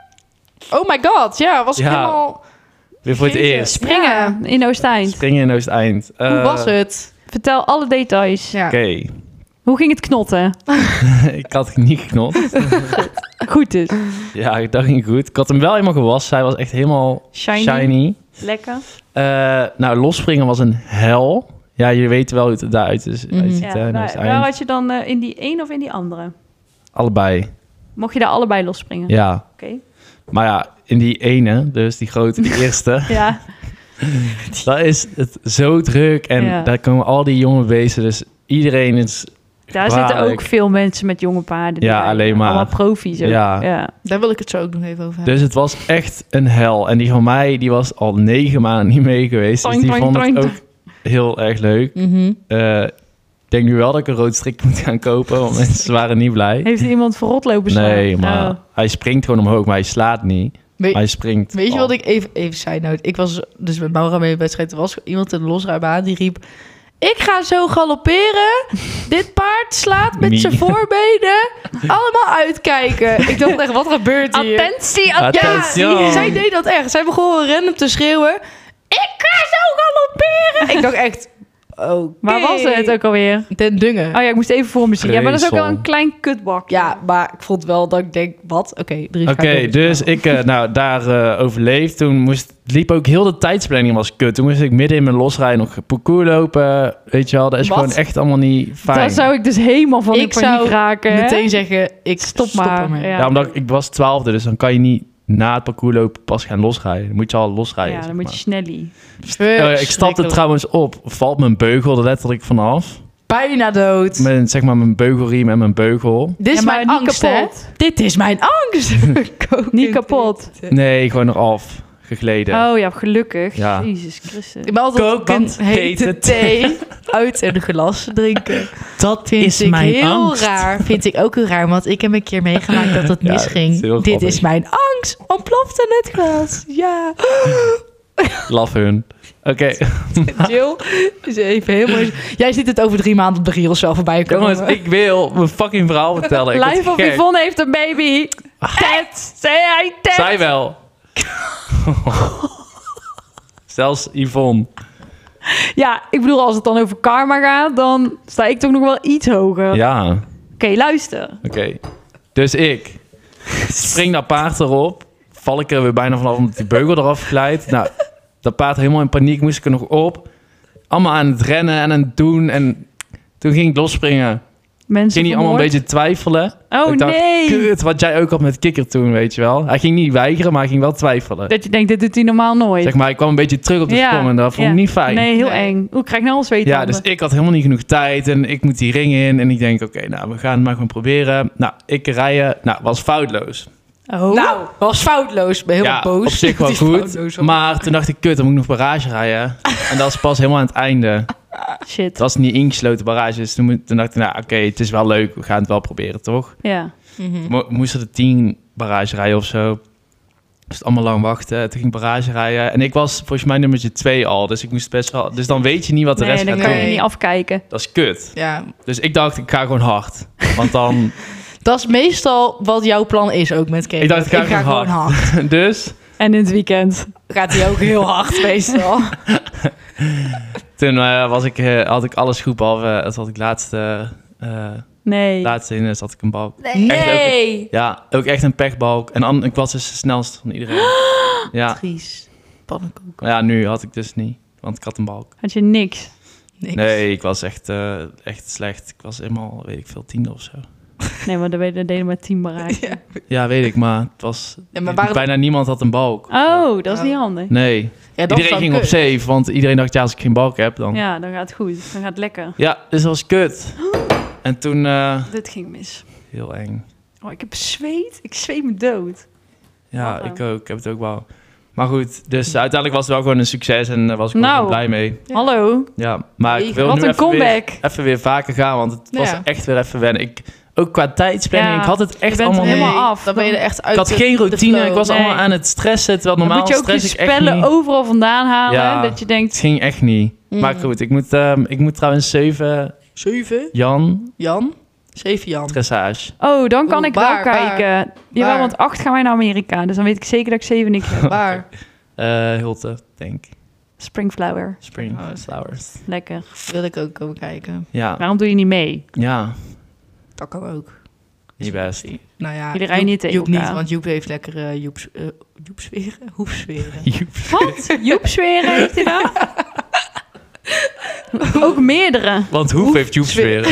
Oh my god, ja, was ik Ja. helemaal... Weer voor het Jeetje. eerst. Springen Ja. in Oosteind. Springen in Oosteind. Hoe Eh, was het? Vertel alle details. Ja. Oké, Hoe ging het knotten? ik had niet geknot. Goed dus. Ja, dat ging goed. Ik had hem wel helemaal gewassen. Hij was echt helemaal Shiny. shiny. Lekker. Eh, nou, losspringen was een hel. Ja, jullie weten wel hoe het daaruit is. Mhm. uitziet, Ja, hè, in waar, Oosteind. waar had je dan eh, in die een of in die andere? Allebei, Mocht je daar allebei losspringen? ja. Oké. Maar ja, in die ene, dus die grote, die eerste... Ja. Dat is het zo druk en Ja. daar komen al die jonge beesten. Dus iedereen is Daar zitten gevaarlijk. ook veel mensen met jonge paarden. die Ja, rijden. alleen maar. Allemaal profi's ook. Ja. Ja. Daar wil ik het zo ook nog even over hebben. Dus het was echt een hel. En die van mij, die was al negen maanden niet mee geweest. Dus Toink, die toink, vond het toink. ook heel erg leuk. Mhm. Eh, ik denk nu wel dat ik een rood strik moet gaan kopen, want mensen waren niet blij. Heeft er iemand verrot lopen slaan? Nee, maar Oh. hij springt gewoon omhoog, maar hij slaat niet. Weet, Hij springt. weet je al. wat ik even, even side note? Ik was dus met Maura mee op wedstrijd. Er was iemand in de losrijbaan die riep... Ik ga zo galopperen. Dit paard slaat met Niet. zijn voorbenen. Allemaal uitkijken. Ik dacht echt, wat gebeurt hier? Attentie, Attentie. Ja, Attention. zij deed dat echt. Zij begon gewoon random te schreeuwen. Ik ga zo galopperen. Ik dacht echt... Oké. Waar was het ook alweer? Den Dungen. Oh ja, ik moest even voor me zien. Ja, maar dat is ook wel Greusel. een klein kutbak. Ja, maar ik vond wel dat ik denk, wat? Oké, drie Oké, dus ik eh, nou, daar eh, overleefd. Toen moest, liep ook heel de tijdsplanning was kut. Toen moest ik midden in mijn losrijden nog parcours lopen. Weet je wel, dat is Wat? gewoon echt allemaal niet fijn. Daar zou ik dus helemaal van in Ik paniek zou raken. hè? meteen zeggen, ik Stop stop, maar. ermee. Ja. Ja, omdat ik, ik was twaalfde, dus dan kan je niet na het parcours lopen pas gaan losrijden. Dan moet je al losrijden. Ja, zeg dan moet je maar. snellie. Oh ja, ik stapte trouwens op, valt mijn beugel er letterlijk vanaf. Bijna dood. Met zeg maar mijn beugelriem en mijn beugel. Dit is Ja, maar mijn niet angst, hè? kapot. Dit is mijn angst. Kokend Niet kapot. eten. Nee, gewoon eraf gegleden. Oh ja, gelukkig. Ja. Jezus Christus. Ik ben altijd Kokend van hete hete thee uit een glas drinken. Dat Vind ik heel raar. Vind ik ook heel raar, want ik heb een keer meegemaakt dat het Ja, misging. dat is heel Dit grappig. is mijn angst. Ontplofte het glas. Ja. Love hun. Oké, Jill is even helemaal... Jij ziet het over drie maanden op de Giros wel voorbij komen. jongens, ik wil mijn fucking verhaal vertellen. Ik word Live of gek. Yvonne heeft een baby. Ted. Zei hij Ted? Zij wel. Zelfs Yvonne. Ja, ik bedoel, als het dan over karma gaat, dan sta ik toch nog wel iets hoger. Ja, Oké, luister. oké. Dus ik spring dat paard erop. Val ik er weer bijna vanaf omdat die beugel eraf glijdt. Nou, dat paard helemaal in paniek, moest ik er nog op. Allemaal aan het rennen en aan het doen. En toen ging ik losspringen. mensen ging hij allemaal een beetje twijfelen. Oh ik dacht, nee! kut, wat jij ook had met kikker toen, weet je wel. Hij ging niet weigeren, maar hij ging wel twijfelen. Dat je denkt, dit doet hij normaal nooit. Zeg maar, ik kwam een beetje terug op de Ja, sprong en dat vond ik ja. niet fijn. Nee, heel Nee. eng. Oeh, ik krijg nou al zweet. Ja, dus ik had helemaal niet genoeg tijd en ik moet die ring in. En ik denk, oké, nou, we gaan het maar gewoon proberen. Nou, ik rijden, nou, was foutloos. Oh. Nou, was foutloos. Ik ben heel ja, boos. op zich wel Het is goed. foutloos, hoor. Maar toen dacht ik, kut, dan moet ik nog barrage rijden. En dat was pas helemaal aan het einde. Shit. Het was niet ingesloten barrage. Dus toen, moet- toen dacht ik, nou, oké, het is wel leuk. We gaan het wel proberen, toch? Ja. Mhm. Mo- moesten er tien barrage rijden of zo. Dus het allemaal lang wachten. Toen ging ik barrage rijden. En ik was volgens mij nummertje twee al. Dus ik moest best wel... Dus dan weet je niet wat de Nee, rest dan gaat kan doen. je niet afkijken. Dat is kut. Ja, Dus ik dacht, ik ga gewoon hard. Want dan... dat is meestal wat jouw plan is ook met Kate. Ik dacht, ik ga gewoon hard. dus En in het weekend. Gaat hij ook heel hard meestal. toen eh, was ik, eh, had ik alles goed. Behalve uh, had ik laatste... eh Nee. laatste in, zat ik een balk. Nee. Ja, ook echt een pechbalk. En an- ik was dus de snelste van iedereen. Ja. Triest. Pannenkoek. Maar ja, nu had ik dus niet. Want ik had een balk. Had je niks. Niks. Nee, ik was echt, eh, echt slecht. Ik was helemaal, weet ik veel, tiende of zo. Nee, maar dan deden maar tien bereikt. Ja. Ja, weet ik, maar het was... Ja, maar waren- bijna niemand had een balk. Oh, dat is Oh. niet handig. Nee. Ja, dat Iedereen zou ging op kut. safe, want iedereen dacht, ja, als ik geen balk heb, dan... Ja, Ja, dan gaat het goed. Dan gaat het lekker. dus dat was kut. En toen... eh, Dit ging mis. heel eng. Oh, ik heb zweet. Ik zweet me dood. Ja, Oh. ik ook. Ik heb het ook wel. Maar goed, dus uiteindelijk was het wel gewoon een succes en daar was ik ook Nou. wel blij mee. Ja. Hallo. Ja, maar ik Hey, wil Wat nu een even weer, comeback. even weer vaker gaan, want het was Ja. echt weer even wennen. Ik, ook qua tijdsplanning, Ja, ik had het je echt bent allemaal er helemaal niet. af. Dan ben je er echt uit Ik had de- geen de routine, flow. ik was Nee. allemaal aan het stressen, terwijl Dan normaal moet je ook je stress ik echt spellen niet. overal vandaan halen. Ja. Dat je Het denkt, ging echt niet. Mm. Maar goed, ik moet, ehm, ik moet trouwens zeven Zeven. Jan Jan. Zeven Jan. dressage. oh, dan kan Oeh, ik waar, wel waar? kijken. Jawel, Waar? want acht gaan wij naar Amerika. Dus dan weet ik zeker dat ik zeven niks heb. Waar? Eh Hulte, denk ik. Springflower. Spring Oh, dat is Flowers. Lekker. Wil ik ook komen kijken. Ja, Waarom doe je niet mee? ja, Dat kan ook. niet best. Nou ja, Jullie rijden Joep- niet tegen Joep niet, elkaar. want Joep heeft lekker uh, Joep, uh, Joepsferen, hoefsferen. Wat? Joep zweren heeft hij dan? Ook meerdere. Want Hoef heeft Joep sferen.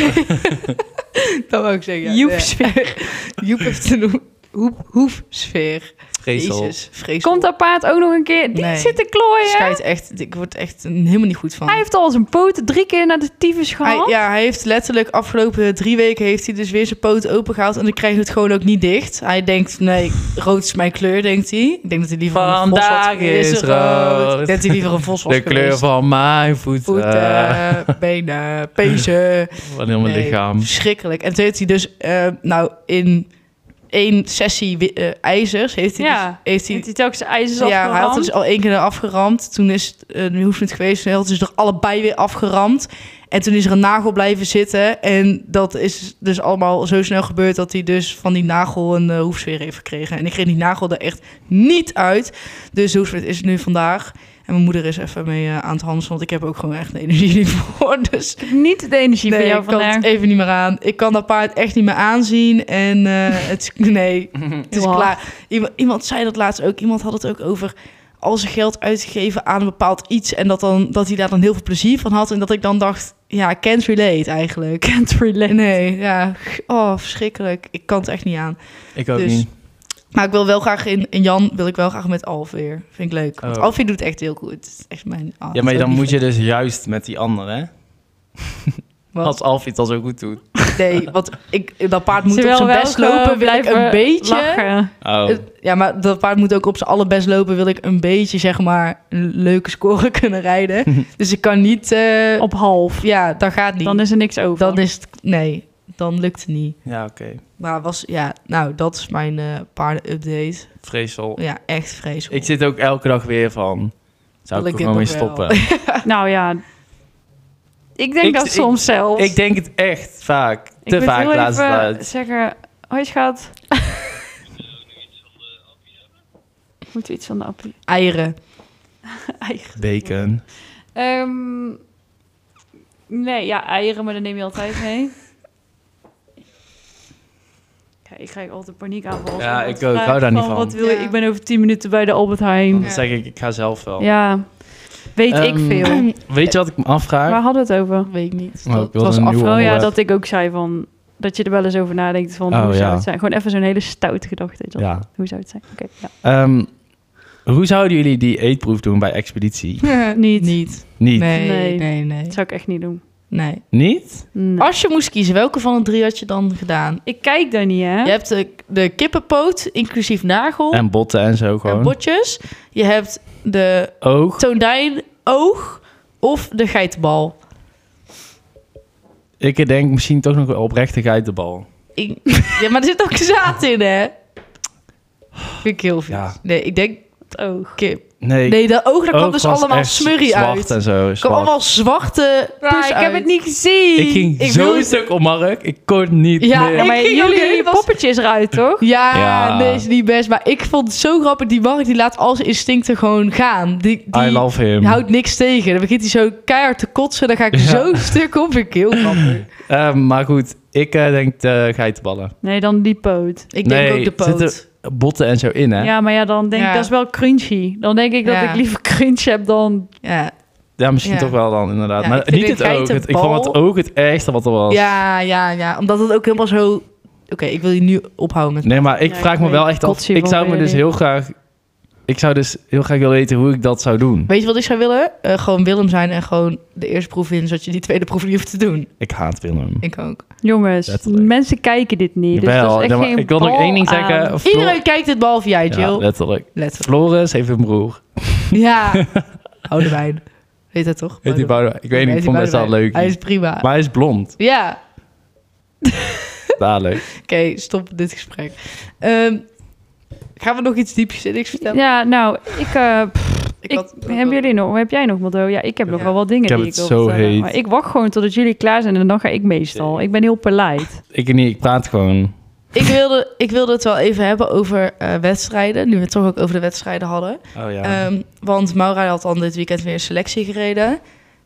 Dat wou ik zeggen. Ja. Joep Ja. zweren. Joep heeft een hoef, hoef, hoefsfeer. Vreesel. Jezus, vreselijk. Komt dat paard ook nog een keer? Die Nee. zit te klooien. Schijt echt, ik word echt helemaal niet goed van. Hij heeft al zijn poten drie keer naar de tyfus Hij, gehad. ja, hij heeft letterlijk afgelopen drie weken heeft hij dus weer zijn poot opengehaald en dan krijgt hij het gewoon ook niet dicht. Hij denkt, nee, rood is mijn kleur, denkt hij. Ik denk dat hij liever een vos Vandaag had geweest. is rood. Ik denk dat hij liever een vos was De kleur geweest. van mijn voeten. Voeten, benen, pezen. Van heel mijn Nee, lichaam. Verschrikkelijk. En toen heeft hij dus, eh, nou, in één sessie wi- eh, ijzers heeft hij, Ja. dus, heeft hij Heeft hij telkens zijn ijzers ja, hij had afgeramd? er dus al één keer afgeramd. Toen is het, uh, nu hoeft het niet geweest. Toen had hij ze er allebei weer afgeramd. En toen is er een nagel blijven zitten. En dat is dus allemaal zo snel gebeurd dat hij dus van die nagel een uh, hoefsfeer heeft gekregen. En ik kreeg die nagel er echt niet uit. Dus de hoefsfeer is nu vandaag. En mijn moeder is even mee uh, aan het handelen, want ik heb ook gewoon echt de energie niet voor. Dus Niet de energie nee, van jou ik kan vandaag. het even niet meer aan. Ik kan dat paard echt niet meer aanzien. En uh, het is, nee, het is Wow. klaar. Iemand, iemand zei dat laatst ook. Iemand had het ook over al zijn geld uitgegeven aan een bepaald iets. En dat, dan, dat hij daar dan heel veel plezier van had. En dat ik dan dacht, ja, can't relate eigenlijk. Can't relate. Nee, ja. Oh, verschrikkelijk. Ik kan het echt niet aan. Ik ook Dus- niet. Maar ik wil wel graag in, in Jan, wil ik wel graag met Alf weer. Vind ik leuk. Want Oh. Alfie doet het echt heel goed. Het is echt mijn... ah, Ja, maar het is dan ook moet je lief. dus juist met die andere, hè? Wat? Als Alfie het al zo goed doet. Nee, want ik, dat paard moet Ze op wil zijn wel best gewoon lopen, wil ik blijven een beetje... lachen. Oh. Het- Ja, maar dat paard moet ook op zijn allerbest lopen, wil ik een beetje, zeg maar, een leuke score kunnen rijden. Dus ik kan niet... eh, Op half. Ja, dat gaat niet. Dan is er niks over. Dan is het... Nee, dan lukt het niet. Ja, oké. Maar was... Ja, nou, dat is mijn eh paarden-update. Vreesel. Ja, echt vreselijk. Ik zit ook elke dag weer van... Zou Wil ik ik er dit gewoon mee nog wel? stoppen? Nou ja, ik denk Ik- dat ik- soms zelfs. Ik denk het echt vaak. Ik Te moet vaak heel de laatste even tijd. zeggen, hoi schat. Moeten we iets van de appie? Eieren. Eieren. Bacon. Ehm, nee, ja, eieren, maar dat neem je altijd mee. Ja, ik krijg altijd paniekaanval. als Ja, iemand ik ook. Ik vraagt hou daar niet van. Wat wil je? Ja. Ik ben over tien minuten bij de Albert Heijn. Dan Ja. zeg ik, ik ga zelf wel. Ja, weet ik Ehm, veel. Weet je wat ik me afvraag? Waar hadden we het over? Weet ik niet. Oh, ik Dat wilde was een af... nieuwe Oh ja, onderwerp. dat ik ook zei van... Dat je er wel eens over nadenkt van Oh, hoe zou ja. het zijn. Gewoon even zo'n hele stoute gedachte. Weet je wel. Ja. Hoe zou het zijn? Oké, ja. Ehm, hoe zouden jullie die eetproef doen bij Expeditie? Niet. Niet. Niet? Nee, Nee. nee, nee. Dat zou ik echt niet doen. nee. Niet? Nee. Als je moest kiezen, welke van de drie had je dan gedaan? Ik kijk daar niet, hè? Je hebt de, de kippenpoot, inclusief nagel En botten en zo en gewoon. botjes. Je hebt de Oog. toondijn, oog of de geitenbal. Ik denk misschien toch nog wel oprechte geitenbal. Ik, ja, maar er zit ook zaad in, hè? Vind ik heel vies. Ja. Nee, ik denk Het oog. kip. Nee, Nee, dat oog, daar kwam oog dus was allemaal echt smurrie zwart uit. en zo. Er kwam zwart. allemaal zwarte Ah, pus ik uit. heb het niet gezien. Ik ging Ik zo wilde- stuk op Mark. Ik kon niet Ja, meer. Ja, maar Ik ging ook jullie helemaal- poppetjes eruit, toch? Ja, Ja. nee, is niet best. Maar ik vond het zo grappig. Die Mark die laat al zijn instincten gewoon gaan. Die, die I love him. houdt niks tegen. Dan begint hij zo keihard te kotsen. Dan ga ik Ja. zo stuk op. Vind ik heel grappig. Ehm, maar goed, ik eh, denk de geitenballen. Nee, dan die poot. Ik Nee, denk ook de zit poot. Botten en zo in, hè? Ja, Ja, maar ja, dan denk ik, Ja. dat is wel crunchy. Dan denk ik dat Ja. ik liever crunch heb dan... Ja, misschien Ja. toch wel dan, inderdaad. Ja, maar ik vind niet een het oog. Het- ik geitenbal- vond het oog het ergste wat er was. ja, ja, ja. Omdat het ook helemaal zo... Oké, ik wil je nu ophouden met... Nee, maar ik Ja, vraag ik me weet wel echt af. kotsie Ik van zou me dus Willy. heel graag... Ik zou dus heel graag willen weten hoe ik dat zou doen. Weet je wat ik zou willen? Eh, gewoon Willem zijn en gewoon de eerste proef in, zodat je die tweede proef niet hoeft te doen. Ik haat Willem. Ik ook. Jongens, Letterlijk. mensen kijken dit niet. Dus Jawel, dat is echt ja, maar geen ik wil nog bal één ding aan. zeggen. Flo- Iedereen kijkt dit behalve jij, Jill. Ja, letterlijk. Letterlijk. Floris heeft een broer. Ja. Houdewijn. Weet dat toch? Heet die Boudewijn? Ik weet niet, ik vond het best wel leuk. Hij is prima. Maar hij is blond. Ja. Dadelijk. Oké, stop dit gesprek. Ehm, gaan we nog iets diepzinnigs vertellen? Ja, nou, ik... eh, pff, Ik ik, had- hebben jullie nog... Heb jij nog wat? Ja, ik heb nog Ja. wel wat dingen Ik heb die het ik wil zo vertellen. heet. Maar ik wacht gewoon totdat jullie klaar zijn en dan ga ik meestal. Ik ben heel polite. Ik niet, ik praat gewoon. Ik wilde, ik wilde het wel even hebben over eh, wedstrijden. Nu we het toch ook over de wedstrijden hadden. Oh ja. Ehm, want Maura had dan dit weekend weer een selectie gereden.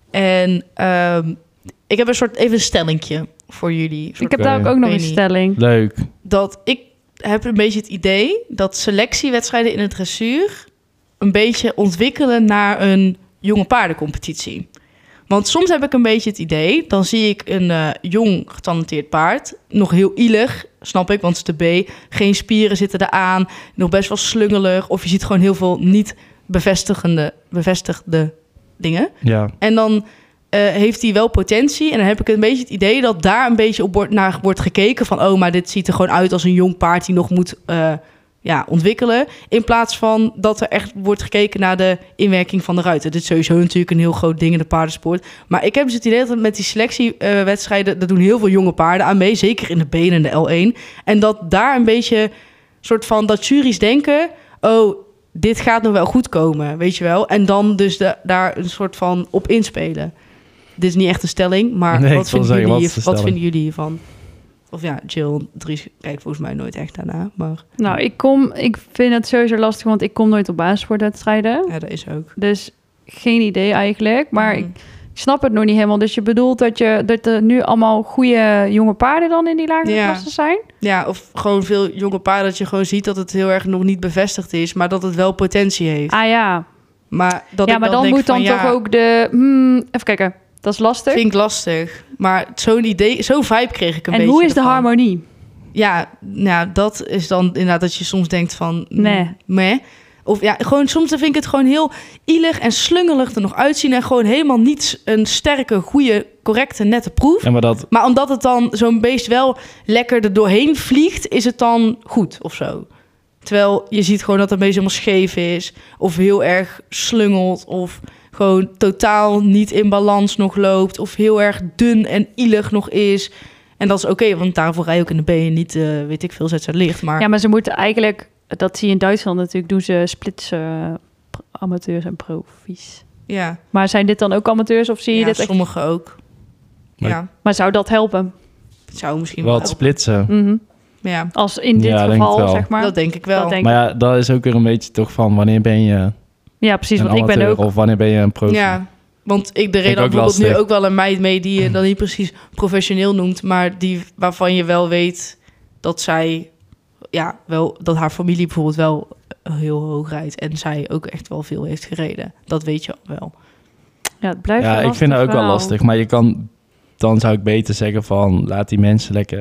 En ehm, ik heb een soort even een stellingje voor jullie. Ik heb Oké. daar ook nog een Weet niet. stelling. Leuk. Dat ik heb een beetje het idee dat selectiewedstrijden in het dressuur een beetje ontwikkelen naar een jonge paardencompetitie. Want soms heb ik een beetje het idee, dan zie ik een eh, jong getalenteerd paard, nog heel ielig, snap ik, want het is de B, geen spieren zitten eraan, nog best wel slungelig, of je ziet gewoon heel veel niet bevestigende, bevestigde dingen. Ja. En dan eh, heeft hij wel potentie. En dan heb ik een beetje het idee dat daar een beetje op wordt, naar wordt gekeken. Van, oh, maar dit ziet er gewoon uit als een jong paard die nog moet eh, ja, ontwikkelen. In plaats van dat er echt wordt gekeken naar de inwerking van de ruiter. Dit is sowieso natuurlijk een heel groot ding in de paardensport. Maar ik heb dus het idee dat met die selectiewedstrijden, daar doen heel veel jonge paarden aan mee. Zeker in de B en de L één. En dat daar een beetje soort van dat juries denken, oh, dit gaat nog wel goed komen, weet je wel. En dan dus de, daar een soort van op inspelen. Dit is niet echt een stelling, maar Nee, ik wat, wil vinden, zeggen, jullie, wat hier- is de wat stelling? vinden jullie hiervan? Of ja, Jill, Dries kijkt volgens mij nooit echt daarna. Maar Nou, ik kom... Ik vind het sowieso lastig, want ik kom nooit op baansportwedstrijden. ja, dat is ook. Dus geen idee eigenlijk. Maar Mhm. ik snap het nog niet helemaal. Dus je bedoelt dat, je, dat er nu allemaal goede jonge paarden dan in die lagere Ja. klassen zijn? Ja, of gewoon veel jonge paarden dat je gewoon ziet dat het heel erg nog niet bevestigd is, maar dat het wel potentie heeft. Ah ja. Maar dat ja, ik maar dan, dan, denk moet dan van, toch ja, ook de... Hmm, even kijken. Dat is lastig. vind ik lastig. Maar zo'n idee, zo'n vibe kreeg ik een en beetje hoe is de ervan. harmonie? Ja, nou, dat is dan inderdaad dat je soms denkt van... mm, Nee. meh. Of ja, gewoon soms dan vind ik het gewoon heel ielig en slungelig er nog uitzien. En gewoon helemaal niet een sterke, goede, correcte, nette proef. Ja, maar dat... Maar omdat het dan zo'n beest wel lekker er doorheen vliegt, is het dan goed of zo. Terwijl je ziet gewoon dat het beest helemaal scheef is. Of heel erg slungelt. Of gewoon totaal niet in balans nog loopt. Of heel erg dun en ielig nog is. En dat is oké, want daarvoor rij je ook in de B en niet, eh, weet ik veel, zet ze licht. Maar Ja, maar ze moeten eigenlijk... Dat zie je in Duitsland natuurlijk. Doen ze splitsen uh, amateurs en profies. ja, Maar zijn dit dan ook amateurs of zie je ja dit echt? sommigen ook. Maar- Ja, Maar zou dat helpen? het zou misschien Wel wel. het splitsen. Mhm. Ja, Als in dit Ja, denk geval, het wel. zeg maar. dat denk ik wel. Dat denk Maar ja, dat is ook weer een beetje toch van wanneer ben je Ja, precies. een Want ik ben amateur ook... of wanneer ben je een profi. Ja, want ik de ik reden ook bijvoorbeeld nu lastig. ook wel een meid mee die je dan niet precies professioneel noemt, maar die waarvan je wel weet dat zij, ja, wel dat haar familie bijvoorbeeld wel heel hoog rijdt en zij ook echt wel veel heeft gereden. Dat weet je al wel. Ja, het blijft Ja, een ik vind dat ook wel verhaal. lastig. Maar je kan, dan zou ik beter zeggen van laat die mensen lekker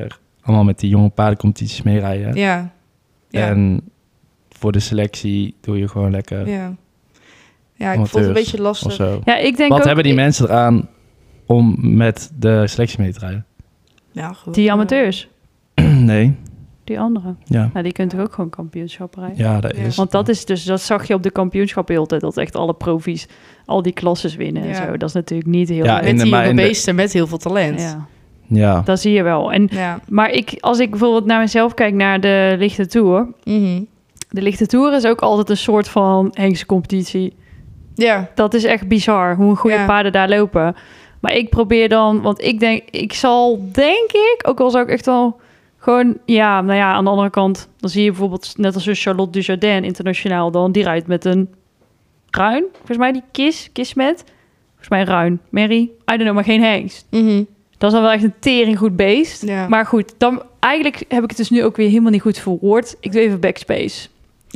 allemaal met die jonge paardencompetities meerijden. Ja. Ja. En voor de selectie doe je gewoon lekker ja. Ja, ik vond het een beetje of lastig. zo. Ja, ik denk Wat ook, hebben die mensen eraan om met de selectie mee te rijden? Ja, gewoon, die uh, amateurs, Nee, die andere. ja. Nou, die kunt toch ook gewoon kampioenschap rijden? Ja, dat Ja. is... Want dat is dus, dat zag je op de kampioenschappen heel tijd, dat echt alle profies al die klasses winnen en Ja. zo. Dat is natuurlijk niet heel Ja, leuk. in Met de- die maar jonge in de- beesten met heel veel talent. Ja, Ja. dat zie je wel. En, Ja. maar ik, als ik bijvoorbeeld naar mezelf kijk, naar de lichte tour. Mhm. De lichte tour is ook altijd een soort van hengse competitie. Ja. Dat is echt bizar, hoe goede Ja. paarden daar lopen. Maar ik probeer dan, want ik denk, ik zal denk ik, ook al zou ik echt wel gewoon, ja, nou ja, aan de andere kant, dan zie je bijvoorbeeld, net als een Charlotte Dujardin internationaal dan, die rijdt met een ruin, volgens mij die Kis, Kismet, volgens mij een ruin, Mary, I don't know, maar geen hengst. Mhm. Dat is dan wel echt een tering goed beest. Ja. Maar goed, dan eigenlijk heb ik het dus nu ook weer helemaal niet goed verwoord. Ik doe even backspace.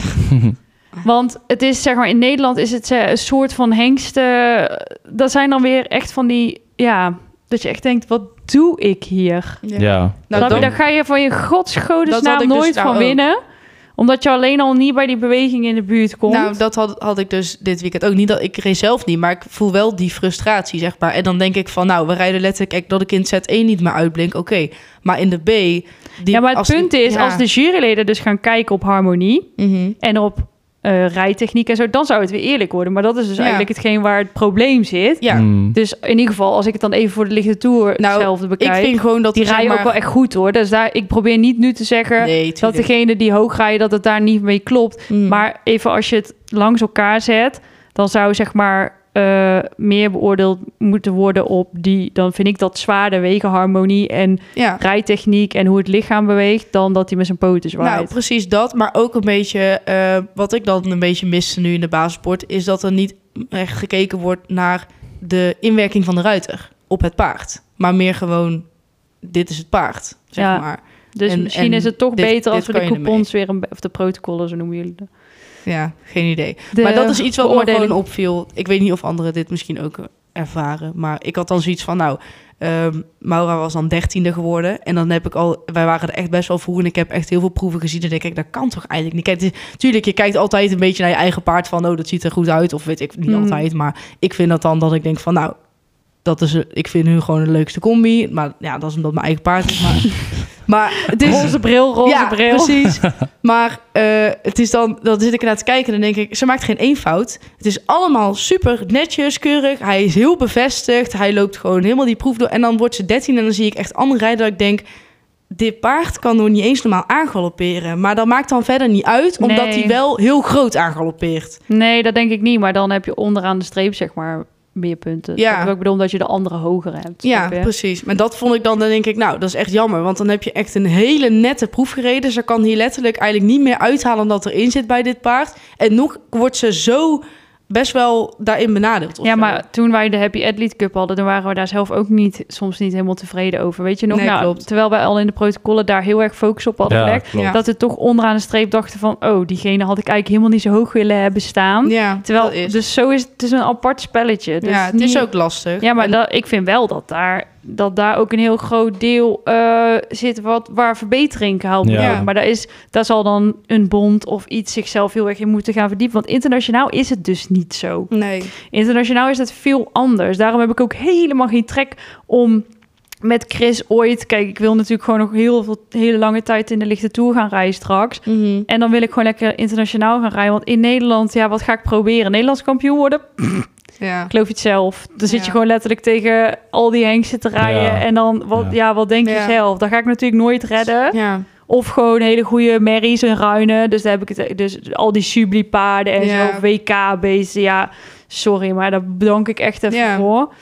Want het is, zeg maar, in Nederland is het eh, een soort van hengsten. Dat zijn dan weer echt van die, ja, dat je echt denkt, wat doe ik hier? Ja. Ja. Nou, Snap je? dan- Daar ga je van je Dat godsgodesnaam had ik dus nooit nou van ook. winnen. Omdat je alleen al niet bij die beweging in de buurt komt. Nou, dat had, had ik dus dit weekend ook niet. Dat ik reed zelf niet, maar ik voel wel die frustratie, zeg maar. En dan denk ik van, nou, we rijden letterlijk echt dat ik in set één niet meer uitblink. Oké, maar in de B... Die, ja, maar het als- punt is, ja. als de juryleden dus gaan kijken op harmonie Mhm. en op eh, rijtechniek en zo, dan zou het weer eerlijk worden. Maar dat is dus Ja. eigenlijk hetgeen waar het probleem zit. Ja, Mm. Dus in ieder geval, als ik het dan even voor de lichte tour Nou, hetzelfde ik bekijk, vind gewoon dat... die zeg rijden ook maar- wel echt goed hoor. Dus daar, ik probeer niet nu te zeggen Nee, dat tuurlijk. degene die hoog rijden, dat het daar niet mee klopt. Mm. Maar even als je het langs elkaar zet, dan zou zeg maar eh, meer beoordeeld moeten worden op die, dan vind ik dat zwaarder wegenharmonie en Ja. rijtechniek en hoe het lichaam beweegt, dan dat hij met zijn poten zwaait. Nou, precies dat. Maar ook een beetje... eh, wat ik dan een beetje miste nu in de basissport... is dat er niet echt gekeken wordt naar de inwerking van de ruiter op het paard. Maar meer gewoon, dit is het paard, zeg Ja. maar. dus en- misschien en is het toch dit- beter als dit we de kan je ermee. coupons weer, een, be- of de protocollen, zo noemen jullie het. Ja, geen idee. De maar dat is iets wat me beoordeling. gewoon opviel. Ik weet niet of anderen dit misschien ook ervaren. Maar ik had dan zoiets van, nou... ehm, Maura was dan dertiende geworden. En dan heb ik al... Wij waren er echt best wel vroeg. En ik heb echt heel veel proeven gezien. En dan denk ik, dat kan toch eigenlijk niet. Kijk, het is- tuurlijk, je kijkt altijd een beetje naar je eigen paard. Van, oh, dat ziet er goed uit. Of weet ik niet Mm. altijd. Maar ik vind dat dan dat ik denk van, nou... Dat is, ik vind nu gewoon de leukste combi. Maar ja, dat is omdat mijn eigen paard is. Maar, maar het is... Roze bril, roze ja, bril. precies. Maar eh, het is dan, dan zit ik naar te kijken en dan denk ik, ze maakt geen één fout. Het is allemaal super netjes, keurig. Hij is heel bevestigd. Hij loopt gewoon helemaal die proef door. En dan wordt ze dertien en dan zie ik echt andere rijden dat ik denk, dit paard kan nog niet eens normaal aangalopperen. Maar dat maakt dan verder niet uit, omdat Nee. hij wel heel groot aangaloppeert. Nee, dat denk ik niet. Maar dan heb je onderaan de streep, zeg maar, meer punten. Ja. Snap je wat ik bedoel, omdat je de andere hoger hebt. Ja, snap je? precies. Maar dat vond ik dan, dan denk ik, nou, dat is echt jammer. Want dan heb je echt een hele nette proef gereden. Ze kan hier letterlijk eigenlijk niet meer uithalen dan dat erin zit bij dit paard. En nog wordt ze zo best wel daarin benadeeld. of Ja, zo. maar toen wij de Happy Athlete Cup hadden, dan waren we daar zelf ook niet, soms niet helemaal tevreden over. Weet je nog? Nee, nou, klopt. terwijl wij al in de protocollen daar heel erg focus op hadden Ja, gelegd. klopt. Ja. Dat we toch onderaan de streep dachten van, oh, diegene had ik eigenlijk helemaal niet zo hoog willen hebben staan. Ja, Terwijl, dat is. dus zo is het is een apart spelletje. Dus ja, het niet- is ook lastig. Ja, maar En- dat, ik vind wel dat daar, dat daar ook een heel groot deel eh, zit wat, waar verbetering gehaald moet Ja. worden. Maar daar, is, daar zal dan een bond of iets zichzelf heel erg in moeten gaan verdiepen. Want internationaal is het dus niet zo. Nee. Internationaal is het veel anders. Daarom heb ik ook helemaal geen trek om met Chris ooit... Kijk, ik wil natuurlijk gewoon nog heel veel, hele lange tijd in de lichte tour gaan rijden straks. Mhm. En dan wil ik gewoon lekker internationaal gaan rijden. Want in Nederland, ja, wat ga ik proberen? Nederlands kampioen worden? Ja. Geloof je het zelf? Dan zit Ja. je gewoon letterlijk tegen al die hengsten te rijden. Ja. En dan, wat, ja. Ja. wat denk je Ja. zelf? Dat ga ik natuurlijk nooit redden. Ja. Of gewoon hele goede merries en ruinen. Dus daar heb ik het. Dus al die Subli-paarden en Ja. zo. W K-beesten. Ja, sorry, maar daar bedank ik echt even Ja. voor.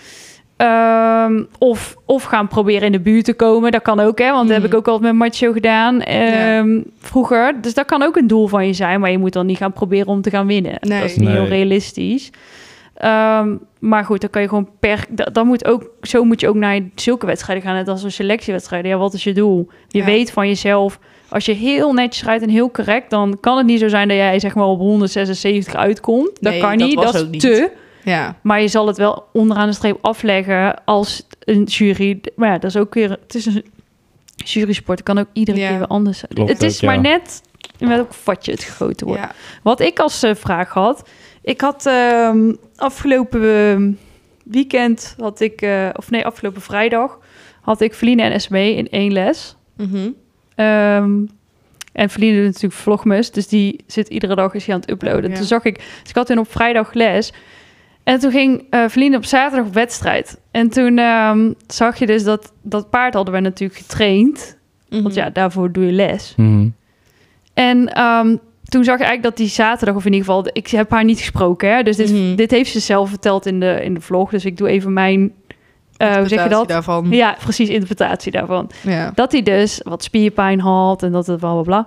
Ehm, of, of gaan proberen in de buurt te komen. Dat kan ook, hè? Want dat Mhm. heb ik ook altijd met Macho gedaan. ehm, Vroeger. Dus dat kan ook een doel van je zijn. Maar je moet dan niet gaan proberen om te gaan winnen. Nee. Dat is niet Nee. heel realistisch. Ehm, maar goed, dan kan je gewoon per... Dat, dat moet ook, zo moet je ook naar zulke wedstrijden gaan. Net als een selectiewedstrijden. Ja, wat is je doel? Je Ja. weet van jezelf... Als je heel netjes rijdt en heel correct... dan kan het niet zo zijn dat jij zeg maar op honderdzesenzeventig uitkomt. Dat Nee, kan dat niet, was dat, is ook niet. te. Ja. Maar je zal het wel onderaan de streep afleggen als een jury. Maar ja, dat is ook weer... Het is een jurysport kan ook iedere Ja. keer weer anders zijn. Klopt Het is ook, ja. maar net in welk vatje het gegoten wordt. Ja. Wat ik als uh, vraag had... Ik had uh, afgelopen uh, weekend... had ik, uh, of nee, afgelopen vrijdag... had ik Feline en Esmee in één les. Mm-hmm. Um, en Feline doet natuurlijk Vlogmas... dus die zit iedere dag is hij aan het uploaden. Ja. Toen zag ik... Dus ik had toen op vrijdag les... En toen ging uh, Feline op zaterdag op wedstrijd. En toen um, zag je dus dat... dat paard hadden we natuurlijk getraind... Mm-hmm. Want ja, daarvoor doe je les. Mm. En um, toen zag je eigenlijk dat die zaterdag, of in ieder geval... Ik heb haar niet gesproken, hè. Dus dit, Mm-hmm. dit heeft ze zelf verteld in de, in de vlog. Dus ik doe even mijn... Uh, hoe zeg je dat? Daarvan. Ja, precies, interpretatie daarvan. Ja. Dat hij dus wat spierpijn had en dat het bla, bla,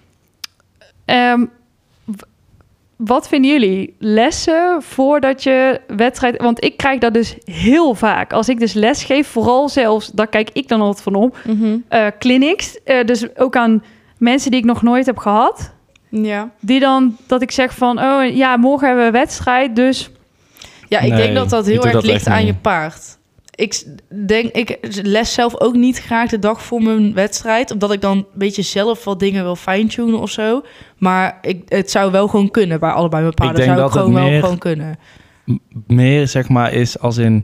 bla. Um, w- wat vinden jullie? Lessen voordat je wedstrijd... Want ik krijg dat dus heel vaak. Als ik dus les geef, vooral zelfs... Daar kijk ik dan altijd van op. Mm-hmm. Uh, clinics, uh, dus ook aan mensen die ik nog nooit heb gehad. Ja. Die dan, dat ik zeg van... Oh ja, morgen hebben we een wedstrijd, dus... Ja, ik Nee, denk dat dat ik heel doe erg dat ligt echt aan niet. je paard. Ik denk, ik les zelf ook niet graag de dag voor mijn wedstrijd, omdat ik dan een beetje zelf wat dingen wil fine-tunen of zo. Maar ik, het zou wel gewoon kunnen bij allebei mijn paarden. denk Zou dat ik gewoon het wel meer- gewoon kunnen. M- meer zeg maar is als in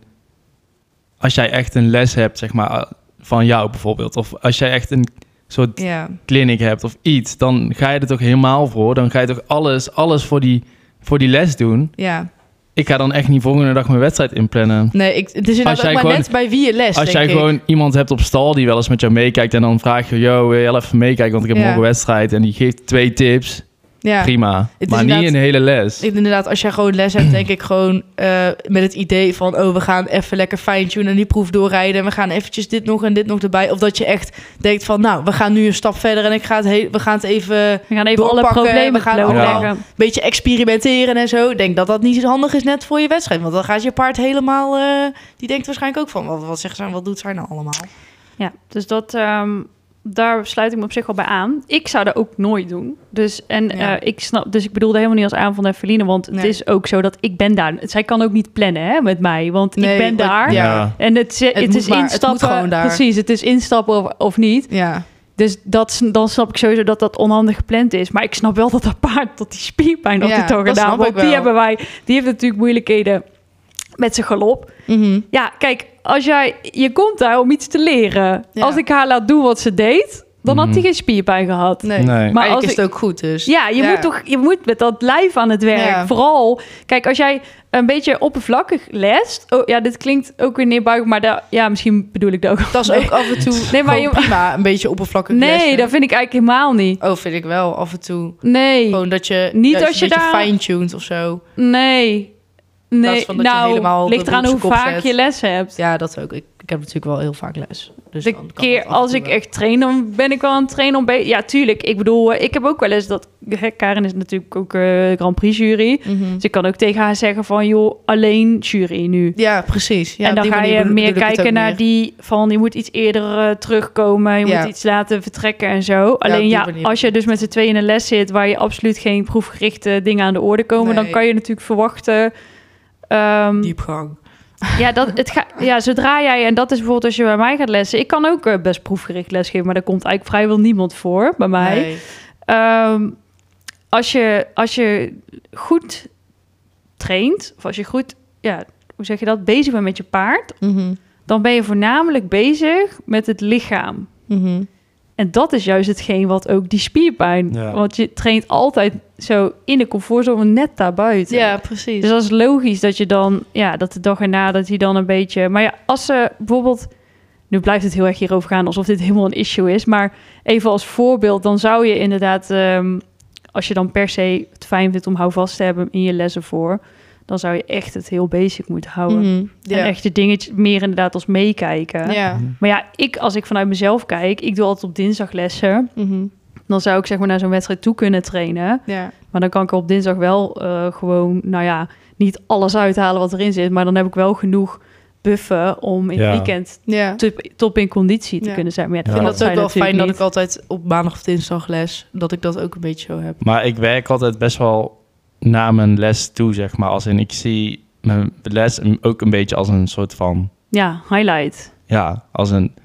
als jij echt een les hebt zeg maar uh, van jou bijvoorbeeld, of als jij echt een soort Ja, clinic hebt of iets, dan ga je er toch helemaal voor. Dan ga je toch alles alles voor die voor die les doen. ja. Ik ga dan echt niet volgende dag mijn wedstrijd inplannen. Nee, ik, het is inderdaad jij ook maar gewoon- net bij wie je les, Als denk jij ik. gewoon iemand hebt op stal die wel eens met jou meekijkt en dan vraag je, yo, wil je wel even meekijken, want ik heb Ja. morgen wedstrijd en die geeft twee tips, Ja. prima. Het is Maar niet inderdaad- een hele les. Ik- Inderdaad, als jij gewoon les hebt, denk ik gewoon uh, met het idee van... oh, we gaan even lekker fine-tunen en die proef doorrijden... en we gaan eventjes dit nog en dit nog erbij. Of dat je echt denkt van, nou, we gaan nu een stap verder... en ik ga het he- we gaan het even een We gaan even alle Doorpakken, problemen we gaan blootleggen. allemaal- beetje experimenteren en zo. Ik denk dat dat niet zo handig is net voor je wedstrijd. Want dan gaat je paard helemaal... Uh, die denkt waarschijnlijk ook van, wat, wat zegt zij, wat doet zij nou allemaal? Ja, dus dat, um, daar sluit ik me op zich wel bij aan. Ik zou dat ook nooit doen. Dus, en, Ja. uh, ik snap, dus ik bedoelde helemaal niet als aanval naar Feline, want Nee. het is ook zo dat ik ben daar. Zij kan ook niet plannen hè, met mij, want Nee, ik ben want- daar. Ja. En het, het, moet is maar, het instappen. moet gewoon daar. Precies, het is instappen of, of niet. Ja, Dus dat, dan snap ik sowieso dat dat onhandig gepland is. Maar ik snap wel dat dat paard, dat die spierpijn dat Ja, hij toch dat gedaan snap wordt. ik wel. Die hebben wij, die heeft natuurlijk moeilijkheden met zijn galop. Mhm. Ja, kijk, als jij, je komt daar om iets te leren. Ja. Als ik haar laat doen wat ze deed, dan had Mhm. hij geen spierpijn gehad. nee. Nee. Maar Maar eigenlijk als is ik- het ook goed, dus... Ja, je moet toch, je moet met dat lijf aan het werk. Ja. Vooral, kijk, als jij een beetje oppervlakkig lest. Oh ja, dit klinkt ook weer neerbuigend, maar daar, ja, misschien bedoel ik dat ook. Dat is ook af en toe Nee, maar gewoon je- prima, een beetje oppervlakkig Nee, lessen. dat vind ik eigenlijk helemaal niet. Oh, vind ik wel, af en toe. Nee, Gewoon dat je Niet juist als je een beetje daar- fine-tuned of zo. nee. plaats Nee, van dat je nou, helemaal ligt de eraan boel hoe op zijn kop vaak zet. je les hebt. Ja, dat ook. Ik, ik heb natuurlijk wel heel vaak les. Dus De dan kan keer dat af en als toe ik wel. echt train, dan ben ik wel aan het trainen om... Be- ja, tuurlijk. Ik bedoel, eh, ik heb ook wel eens dat... hè, Karen is natuurlijk ook eh, Grand Prix jury. Mhm. Dus ik kan ook tegen haar zeggen van... joh, alleen jury nu. Ja, precies. Ja, en op dan die ga manier je bedoel- meer bedoel ik het kijken ook naar meer. die van... je moet iets eerder eh, terugkomen. Je Ja. moet iets laten vertrekken en zo. op Alleen die ja, manier als je dus met z'n tweeën in een les zit... waar je absoluut geen proefgerichte dingen aan de orde komen... dan Nee. kan je natuurlijk verwachten... ehm, Diepgang. Ja, dat, het ga, ja, zodra jij... En dat is bijvoorbeeld als je bij mij gaat lessen. Ik kan ook eh, best proefgericht lesgeven... maar daar komt eigenlijk vrijwel niemand voor bij mij. Nee. Ehm, als, je, als je goed traint... of als je goed... Ja, hoe zeg je dat? Bezig bent met je paard... Mhm. dan ben je voornamelijk bezig met het lichaam. Mhm. En dat is juist hetgeen wat ook die spierpijn... Ja. Want je traint altijd zo in de comfortzone net daarbuiten. Ja, precies. Dus dat is logisch dat je dan, ja, dat de dag erna dat hij dan een beetje. Maar ja, als ze bijvoorbeeld, nu blijft het heel erg hierover gaan alsof dit helemaal een issue is, maar even als voorbeeld, dan zou je inderdaad, um, als je dan per se het fijn vindt om houvast te hebben in je lessen voor, dan zou je echt het heel basic moeten houden. Mhm. Ja. En echt je dingetjes meer inderdaad als meekijken. Ja. Maar ja, ik als ik vanuit mezelf kijk, ik doe altijd op dinsdag lessen. Mhm. Dan zou ik zeg maar naar zo'n wedstrijd toe kunnen trainen. Ja. Maar dan kan ik er op dinsdag wel uh, gewoon, nou ja, niet alles uithalen wat erin zit. Maar dan heb ik wel genoeg buffen om in Ja. het weekend Ja. top, top in conditie te Ja. kunnen zijn. Maar ja, Ja. Ik vind dat dat ook zijn wel fijn natuurlijk dat ik niet. altijd op maandag of dinsdag les, dat ik dat ook een beetje zo heb. Maar ik werk altijd best wel naar mijn les toe, zeg maar. Als in, ik zie mijn les ook een beetje als een soort van... Ja, highlight. Ja, als een...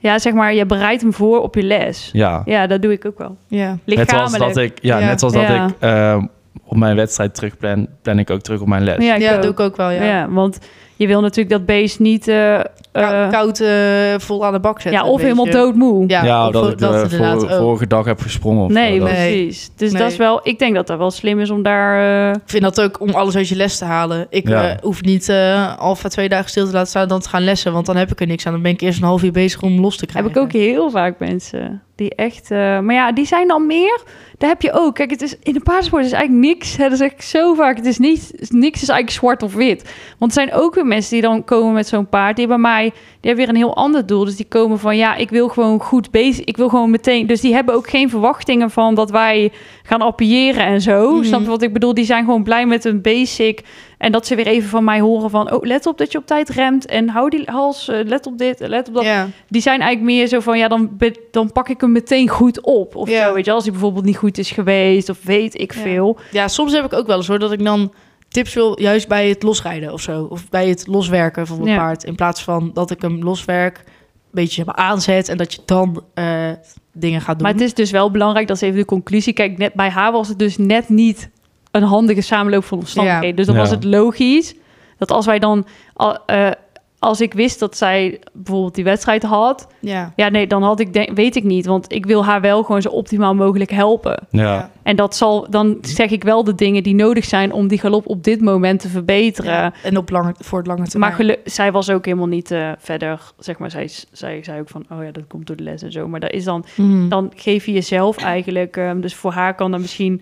Ja, zeg maar, je bereidt hem voor op je les. Ja. Ja, dat doe ik ook wel. Ja. Net zoals Lichamelijk. dat ik, ja, Ja. net zoals Ja. dat ik uh, op mijn wedstrijd terugplan, plan ik ook terug op mijn les. Ja, ik Ja, ook. dat doe ik ook wel, ja. Ja, want je wil natuurlijk dat beest niet... eh, Kou- eh, Koud eh, vol aan de bak zetten. ja, of een helemaal beetje. doodmoe. Ja, Ja, of dat voor- ik de inderdaad vor- ook. vorige dag heb gesprongen. Of Nee, zo, dat- Nee. precies. Dus Nee. dat is wel... Ik denk dat dat wel slim is om daar... eh, Ik vind dat ook om alles uit je les te halen. Ik Ja. eh, hoef niet uh, alfa twee dagen stil te laten staan dan te gaan lessen, want dan heb ik er niks aan. Dan ben ik eerst een half uur bezig om los te krijgen. Heb ik ook heel vaak mensen die echt... eh, maar ja, die zijn dan meer... Daar heb je ook. Kijk, het is, in de paardensport is eigenlijk niks. Hè, dat zeg ik zo vaak. Het is niet, niks is eigenlijk zwart of wit. Want er zijn ook weer mensen die dan komen met zo'n paard. Die bij mij... Die hebben weer een heel ander doel. Dus die komen van... Ja, ik wil gewoon goed bezig. Ik wil gewoon meteen... Dus die hebben ook geen verwachtingen van dat wij gaan appiëren en zo. Mhm. Snap je wat ik bedoel? Die zijn gewoon blij met een basic. En dat ze weer even van mij horen van... Oh, let op dat je op tijd remt. En hou die hals. uh, Let op dit. Let op dat. Ja. Die zijn eigenlijk meer zo van... Ja, dan, be- dan pak ik hem meteen goed op. Of Ja. zo, weet je. Als hij bijvoorbeeld niet goed is geweest. Of weet ik Ja. veel. ja, soms heb ik ook wel eens hoor, dat ik dan tips wil juist bij het losrijden of zo. Of bij het loswerken van mijn Ja. paard. In plaats van dat ik hem loswerk, een beetje zeg maar, aanzet en dat je dan eh, dingen gaat doen. Maar het is dus wel belangrijk, dat is even de conclusie. Kijk, net bij haar was het dus net niet een handige samenloop van omstandigheden. Ja. Dus dan Ja. was het logisch dat als wij dan... al- eh, als ik wist dat zij bijvoorbeeld die wedstrijd had... ja. Ja, nee, dan had ik... Denk, weet ik niet, want ik wil haar wel gewoon zo optimaal mogelijk helpen. Ja. En dat zal... Dan zeg ik wel de dingen die nodig zijn... om die galop op dit moment te verbeteren. Ja. En op lange, voor het lange termijn. Maar gelu- zij was ook helemaal niet eh, verder... Zeg maar, zij, zij zei ook van... Oh ja, dat komt door de les en zo. Maar dat is dan... Mhm. Dan geef je jezelf eigenlijk... ehm, dus voor haar kan dat misschien...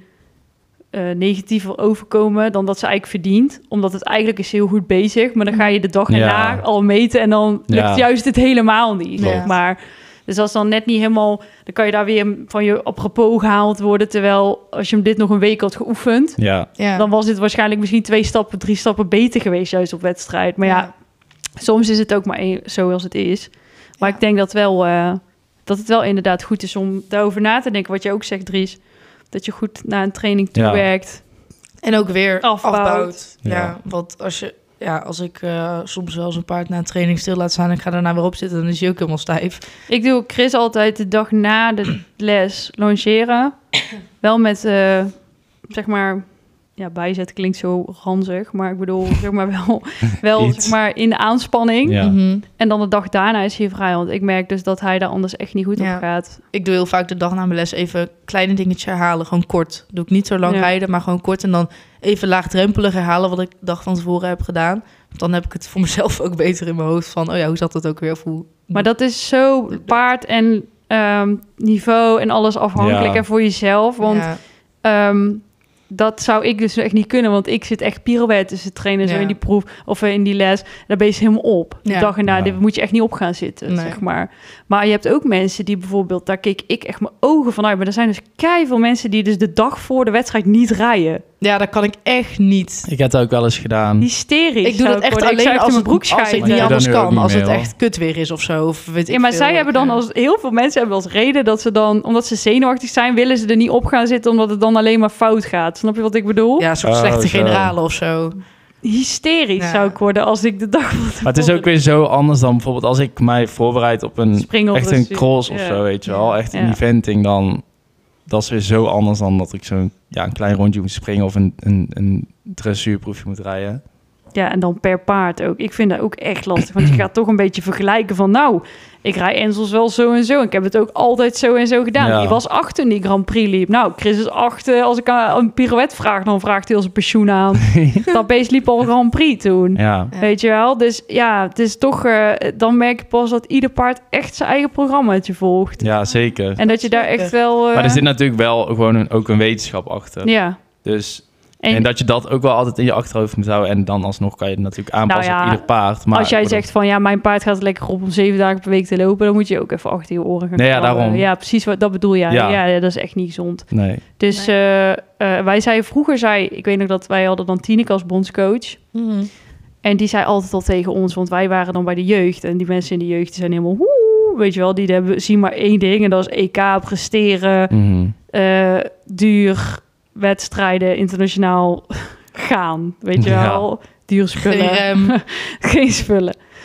eh, negatiever overkomen dan dat ze eigenlijk verdient. Omdat het eigenlijk is heel goed bezig. Maar dan ga je de dag Ja. erna al meten... en dan lukt Ja. juist het helemaal niet. Klopt. Zeg maar. Dus als dan net niet helemaal... dan kan je daar weer van je apropos gehaald worden... terwijl als je hem dit nog een week had geoefend... Ja. ja. dan was dit waarschijnlijk misschien twee stappen, drie stappen beter geweest... juist op wedstrijd. Maar ja, Ja. soms is het ook maar één, zoals het is. Maar Ja. ik denk dat, wel, eh, dat het wel inderdaad goed is om daarover na te denken... wat je ook zegt, Dries. Dat je goed naar een training toe Ja. werkt. En ook weer Afbouwt. afbouwt. Ja. Ja. want als je... Ja, als ik uh, soms wel eens een paard na een training stil laat staan... en ik ga daarna weer opzitten, dan is hij ook helemaal stijf. Ik doe Chris altijd de dag na de les longeren. Wel met, uh, zeg maar... Ja, bijzet klinkt zo ranzig. Maar ik bedoel, zeg maar wel, wel Iets. zeg maar in de aanspanning. Ja. Mhm. En dan de dag daarna is hij vrij. Want ik merk dus dat hij daar anders echt niet goed Ja. op gaat. Ik doe heel vaak de dag na mijn les even kleine dingetjes herhalen. Gewoon kort. Doe ik niet zo lang Ja. rijden, maar gewoon kort. En dan even laagdrempelig herhalen wat ik de dag van tevoren heb gedaan. Want dan heb ik het voor mezelf ook beter in mijn hoofd van... oh ja, hoe zat dat ook weer? Of hoe... Maar dat is zo paard en ehm, niveau en alles afhankelijk. Ja. En voor jezelf. Want Ja. ehm, dat zou ik dus echt niet kunnen. Want ik zit echt pirouettes te trainen zo Ja. in die proef of in die les. Daar ben je helemaal op. De Ja. dag en na, Ja. daar moet je echt niet op gaan zitten, Nee. zeg maar. Maar je hebt ook mensen die bijvoorbeeld... Daar keek ik echt mijn ogen van uit. Maar er zijn dus keiveel mensen die dus de dag voor de wedstrijd niet rijden. ja, dat kan ik echt niet. Ik heb het ook wel eens gedaan. Hysterisch. Ik doe zou dat echt worden. Ik zou alleen echt als, in het, mijn broek als ik schijten. Maar niet jij anders dan nu ook kan. niet Als het meer, echt kut weer is of zo. Of weet Ja, ik maar veel. zij hebben dan Ja. als heel veel mensen hebben als reden dat ze dan, omdat ze zenuwachtig zijn, willen ze er niet op gaan zitten omdat het dan alleen maar fout gaat. Snap je wat ik bedoel? Ja, een soort Oh, slechte zo. generalen of zo. Hysterisch Ja. zou ik worden als ik de dag van Maar het is ook weer zo anders dan bijvoorbeeld als ik mij voorbereid op een Springen of echt een dressuur. cross of Ja. zo, weet je wel. Echt een Ja. eventing dan. Dat is weer zo anders dan dat ik zo'n ja, een klein rondje moet springen of een, een, een dressuurproefje moet rijden. Ja, en dan per paard ook. Ik vind dat ook echt lastig, want je gaat toch een beetje vergelijken van nou, ik rij Enzels wel zo en zo. Ik heb het ook altijd zo en zo gedaan. Ja. Die was acht toen die Grand Prix liep. Nou, Chris is acht. eh, Als ik aan een pirouette vraag, dan vraagt hij al zijn pensioen aan. Dat beest liep al Grand Prix toen. Ja. Ja. Weet je wel? Dus ja, het is toch... eh, dan merk je pas dat ieder paard echt zijn eigen programmaatje volgt. Ja, zeker. En dat je daar Zeker. echt wel... eh, Maar er zit natuurlijk wel gewoon een, ook een wetenschap achter. Ja. Dus, En, en, dat je dat ook wel altijd in je achterhoofd moet houden. En dan alsnog kan je het natuurlijk aanpassen Nou ja, op ieder paard. Maar als jij ik bedoel- zegt van... Ja, mijn paard gaat lekker op om zeven dagen per week te lopen... dan moet je ook even achter je oren gaan Nee, ja, krabben. daarom. Ja, precies. Wat, dat bedoel jij. Ja. Ja. Ja, dat is echt niet gezond. Nee. Dus eh, eh, wij zeiden vroeger... Zei, ik weet nog dat wij hadden dan Tineke als bondscoach... Mhm. En die zei altijd al tegen ons, want wij waren dan bij de jeugd. En die mensen in de jeugd die zijn helemaal... Woe, weet je wel, die hebben, zien maar één ding. En dat is E K, presteren, Mhm. eh, duur, wedstrijden, internationaal gaan. Weet je Ja. wel, duur spullen. Geen rem. Geen spullen.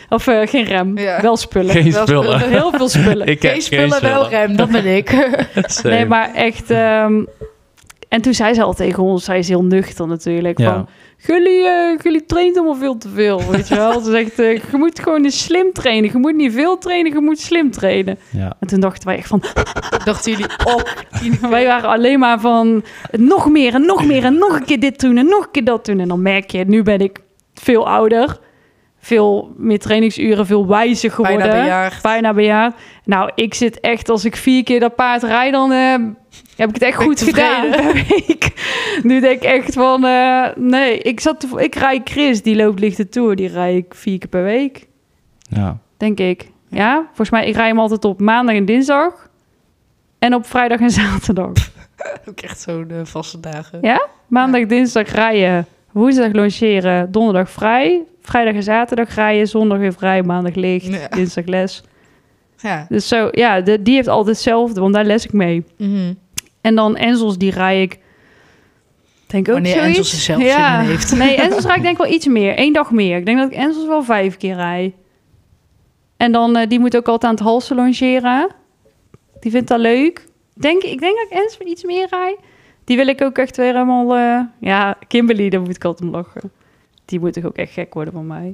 Of uh, geen rem, Ja. wel spullen. Geen Wel spullen. Heel veel spullen. Ik heb Geen spullen, wel rem, dat ben ik. Same. Nee, maar echt... Um, en toen zei ze al tegen ons, zij is heel nuchter natuurlijk, Ja. van... Jullie, uh, jullie traint allemaal veel te veel, weet je wel. Ze zegt, uh, je moet gewoon eens slim trainen. Je moet niet veel trainen, je moet slim trainen. Ja. En toen dachten wij echt van... Dachten jullie, oh, Wij waren alleen maar van... Nog meer en nog meer en nog een keer dit doen en nog een keer dat doen. En dan merk je, nu ben ik veel ouder. Veel meer trainingsuren, veel wijzer geworden. bijna bejaard. Bijna bejaard. Nou, ik zit echt, als ik vier keer dat paard rijd, dan uh, heb ik het echt Ben ik goed gedaan tevreden. per week. Nu denk ik echt van, uh, nee, ik, zat te, ik rijd Chris, die loopt lichte tour, die rijd ik vier keer per week, Ja. denk ik. Ja, volgens mij, ik rijd hem altijd op maandag en dinsdag en op vrijdag en zaterdag. Ook echt zo'n uh, vaste dagen. Ja? Maandag, dinsdag rijden, woensdag logeren, donderdag vrij, vrijdag en zaterdag rijden, zondag weer vrij, maandag licht, Ja. dinsdag les. Ja. Dus zo, ja, de, die heeft altijd hetzelfde, want daar les ik mee. Mhm. En dan Enzels, die rij ik, denk ook Wanneer zoiets. Enzels er zelf ja. zin in heeft. Nee, Enzels rijd ik denk wel iets meer. Eén dag meer. Ik denk dat ik Enzels wel vijf keer rij. En dan, uh, die moet ook altijd aan het halsen longeren. Die vindt dat leuk. Denk, ik denk dat ik Enzels iets meer rij. Die wil ik ook echt weer helemaal... Uh, ja, Kimberly, daar moet ik altijd om lachen. Die moet toch ook echt gek worden van mij.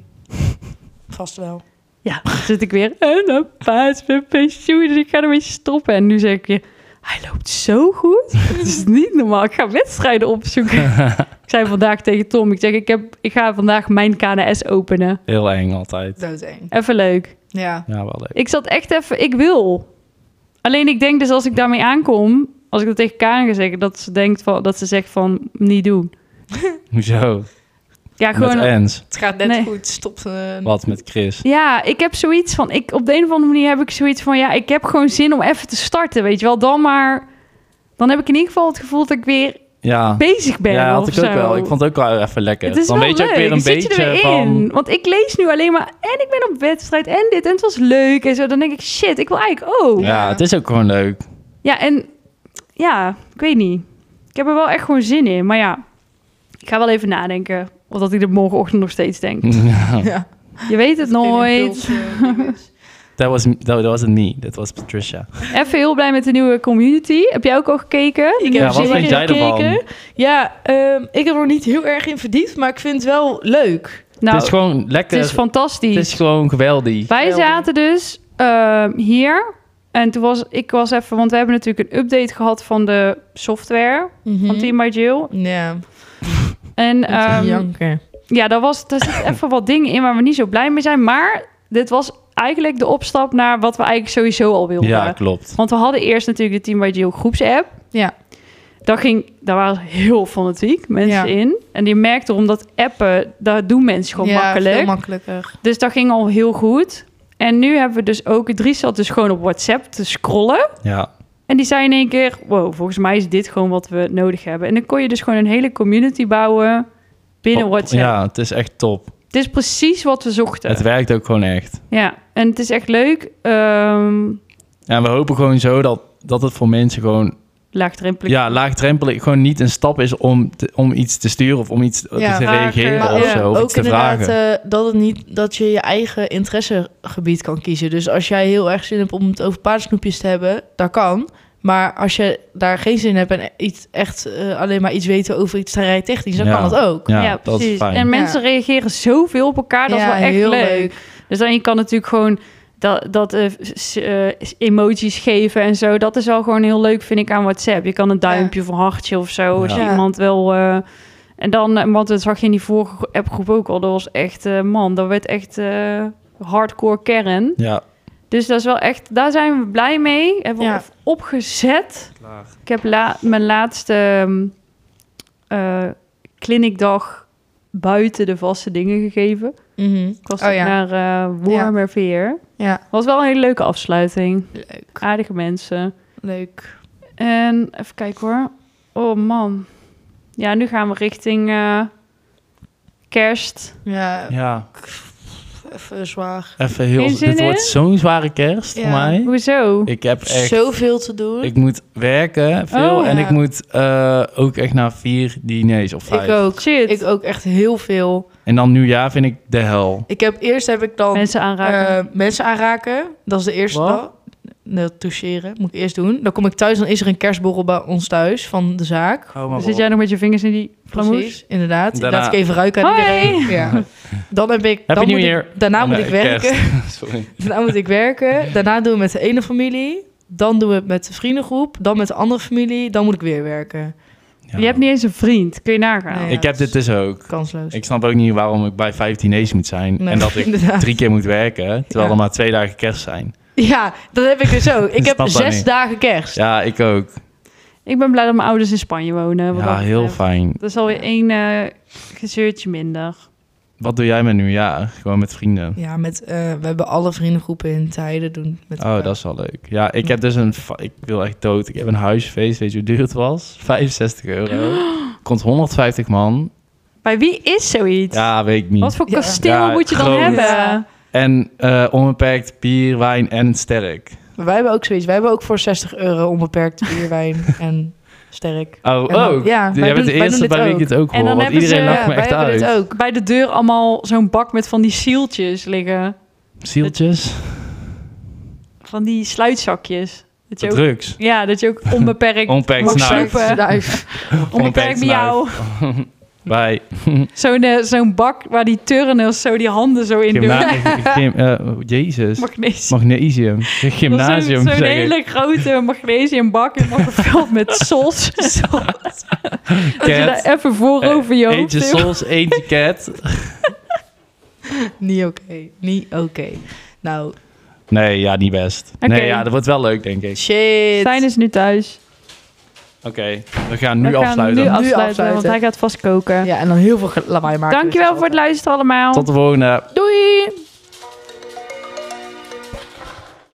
Vast wel. Ja, dan zit ik weer... En een paard met pensioen, dus ik ga ermee stoppen. En nu zeg ik je... Hij loopt zo goed. Het is niet normaal. Ik ga wedstrijden opzoeken. Ik zei vandaag tegen Tom... Ik zeg, ik, heb, ik ga vandaag mijn K N S openen. Heel eng altijd. Doodeng. Even leuk. Ja. Ja, wel leuk. Ik zat echt even... Ik wil. Alleen ik denk dus als ik daarmee aankom... Als ik dat tegen Karen ga zeggen... Dat ze, denkt van, dat ze zegt van... Niet doen. Hoezo? Ja, gewoon... Met Ens. Het gaat net Nee. goed. Stop. Uh, Wat met Chris? Ja, ik heb zoiets van... Ik, op de een of andere manier heb ik zoiets van... Ja, ik heb gewoon zin om even te starten, weet je wel. Dan maar... Dan heb ik in ieder geval het gevoel dat ik weer Ja. bezig ben. Ja, had of ik ook zo. wel. Ik vond het ook wel even lekker. Het is Dan wel weet je leuk. ook weer een Dan zit je beetje er weer van... in. Want ik lees nu alleen maar... En ik ben op wedstrijd en dit. En het was leuk en zo. Dan denk ik, shit, ik wil eigenlijk ook. Ja, Ja, het is ook gewoon leuk. en... Ja, ik weet niet. Ik heb er wel echt gewoon zin in. Maar ja, ik ga wel even nadenken. Of dat ik er morgenochtend nog steeds denk. Ja. ja. Je weet het nooit. Dat was that wasn't me. Dat was Patricia. Even heel blij met de nieuwe community. Heb jij ook al gekeken? De Ik nieuwe Ja, wat serie? vind jij ervan? Ja, um, ik heb er nog niet heel erg in verdiept, maar ik vind het wel leuk. Nou, het is gewoon lekker. het is fantastisch. Het is gewoon geweldig. Wij Geweldig. zaten dus uh, hier en toen was ik was even, want we hebben natuurlijk een update gehad van de software Mhm. van Team by Jill. Ja, En um, janken. ja, daar was er zitten even wat dingen in waar we niet zo blij mee zijn, maar dit was eigenlijk de opstap naar wat we eigenlijk sowieso al wilden. Ja, klopt. Want we hadden eerst natuurlijk de Team by Jill groepsapp. Ja. Daar ging, daar waren heel fanatiek mensen Ja. in. En die merkte omdat appen, daar doen mensen gewoon ja, makkelijk. veel makkelijker. Dus dat ging al heel goed. En nu hebben we dus ook... Dries zat dus gewoon op WhatsApp te scrollen. Ja. En die zei in één keer... Wow, volgens mij is dit gewoon wat we nodig hebben. En dan kon je dus gewoon een hele community bouwen binnen Op- WhatsApp. Ja, het is echt top. Het is precies wat we zochten. Het werkt ook gewoon echt. Ja, en het is echt leuk. Ehm En we hopen gewoon zo dat, dat het voor mensen gewoon... laagdrempelig. Ja, laagdrempelig. Gewoon niet een stap is om, te- om iets te sturen of om iets Ja, te vragen. reageren Maar of ja, zo. Of ook iets te inderdaad vragen. eh, dat het niet dat je je eigen interessegebied kan kiezen. Dus als jij heel erg zin hebt om het over paardensnoepjes te hebben, dat kan. Maar als je daar geen zin hebt en iets echt eh, alleen maar iets weten over iets rijtechnisch, dan Ja. kan dat ook. Ja, Ja, dat is precies. fijn. En mensen Ja. reageren zoveel op elkaar. Dat Ja, is wel echt heel leuk. Dus dan je kan natuurlijk gewoon dat, dat eh, s- eh, emojis geven en zo. Dat is wel gewoon heel leuk, vind ik, aan WhatsApp. Je kan een duimpje of een hartje of zo. Als je Ja. iemand wil... eh, en dan, eh, want dat zag je in die vorige appgroep ook al. Dat was echt, eh, man, dat werd echt eh, hardcore kern. Ja. Dus dat is wel echt, daar zijn we blij mee. Hebben we Ja. op- opgezet. Ik heb la- mijn laatste ehm, eh, clinicdag buiten de vaste dingen gegeven. Mhm. Ik was Oh, ook ja. naar uh, Wormerveer. Ja, Was wel een hele leuke afsluiting. leuk. Aardige mensen. Leuk. En even kijken hoor. Oh man. Ja, nu gaan we richting eh, kerst. Ja, Ja, even zwaar. even heel... Geen zin Dit in? wordt zo'n zware kerst Ja. voor mij. Hoezo? Ik heb echt... Zoveel te doen. Ik moet werken veel Oh, en ja. ik moet eh, ook echt naar vier diners of vijf. Ik ook. Shit. Ik ook echt heel veel. En dan nieuwjaar vind ik de hel. Ik heb, eerst heb ik dan Mensen aanraken. eh, mensen aanraken. Dat is de eerste Wat? dag. Nee, toucheren moet ik eerst doen. Dan kom ik thuis, dan is er een kerstborrel bij ons thuis van de zaak. Oh, maar Zit jij nog met je vingers in die flamoes? Precies, inderdaad. Daarna- Laat ik even ruiken aan Hoi! iedereen. Ja. Dan heb ik... Happy dan New moet Year. ik, daarna Oh, moet nee, ik werken. kerst. Sorry. Daarna moet ik werken. Daarna doen we met de ene familie. Dan doen we het met de vriendengroep. Dan met de andere familie. Dan moet ik weer werken. Ja. Je hebt niet eens een vriend. Kun je nagaan. Nee. Ik heb dit dus ook. Kansloos. Ik snap ook niet waarom ik bij vijftien days moet zijn. Nee, en dat ik inderdaad. drie keer moet werken. Terwijl Ja. er maar twee dagen kerst zijn. Ja, dat heb ik dus ook. Ik heb snap dat zes niet. dagen kerst. Ja, ik ook. Ik ben blij dat mijn ouders in Spanje wonen. wat Ja, dat heel betreft. fijn. Dat is alweer één uh, gezeurtje minder. Wat doe jij met nieuwjaar? Gewoon met vrienden? Ja, met, eh, we hebben alle vriendengroepen in tijden doen. Met Oh, elkaar. dat is wel leuk. Ja, ik heb dus een... fa- Ik wil echt dood. Ik heb een huisfeest. Weet je hoe duur het was? vijfenzestig euro. Komt honderdvijftig man. Bij wie is zoiets? Ja, weet ik niet. Wat voor Ja. kasteel Ja, moet je dan groot. hebben? Ja. En eh, onbeperkt bier, wijn en sterk. Maar wij hebben ook zoiets. Wij hebben ook voor zestig euro onbeperkt bierwijn en sterk. Oh, En dan- ook? ja, Jij wij bent doen- de wij eerste doen dit bij wie ik ook. het ook En hoor. dan Want hebben iedereen ze- lacht me wij echt hebben uit. dit ook. Bij de deur allemaal zo'n bak met van die zieltjes liggen. Zieltjes? Van die sluitzakjes. Dat je De ook, drugs. ja, dat je ook onbeperkt Onbeperkt mag snuif. snoepen. Snuif. Onbeperkt bij jou. Bij Zo'n eh, zo'n bak waar die turners zo die handen zo in doen. gymna- gym, eh, Jezus. Magnesium. Magnesium. Dat is Gymnasium. Zo'n zo'n zeg ik. hele grote magnesiumbak helemaal gevuld met sos. Dat je Cat. daar even voorover je hoofd Eentje doet. sos, eentje cat. Niet oké. Niet oké. Nou, Nee, ja, niet best. Oké. Nee, ja, dat wordt wel leuk, denk ik. shit. Stijn is nu thuis. Oké, we gaan nu We gaan afsluiten. nu Nu afsluiten, afsluiten. want hij gaat vast koken. Ja, en dan heel veel ge- lawaai maken. Dankjewel voor het luisteren allemaal. Tot de volgende. Doei!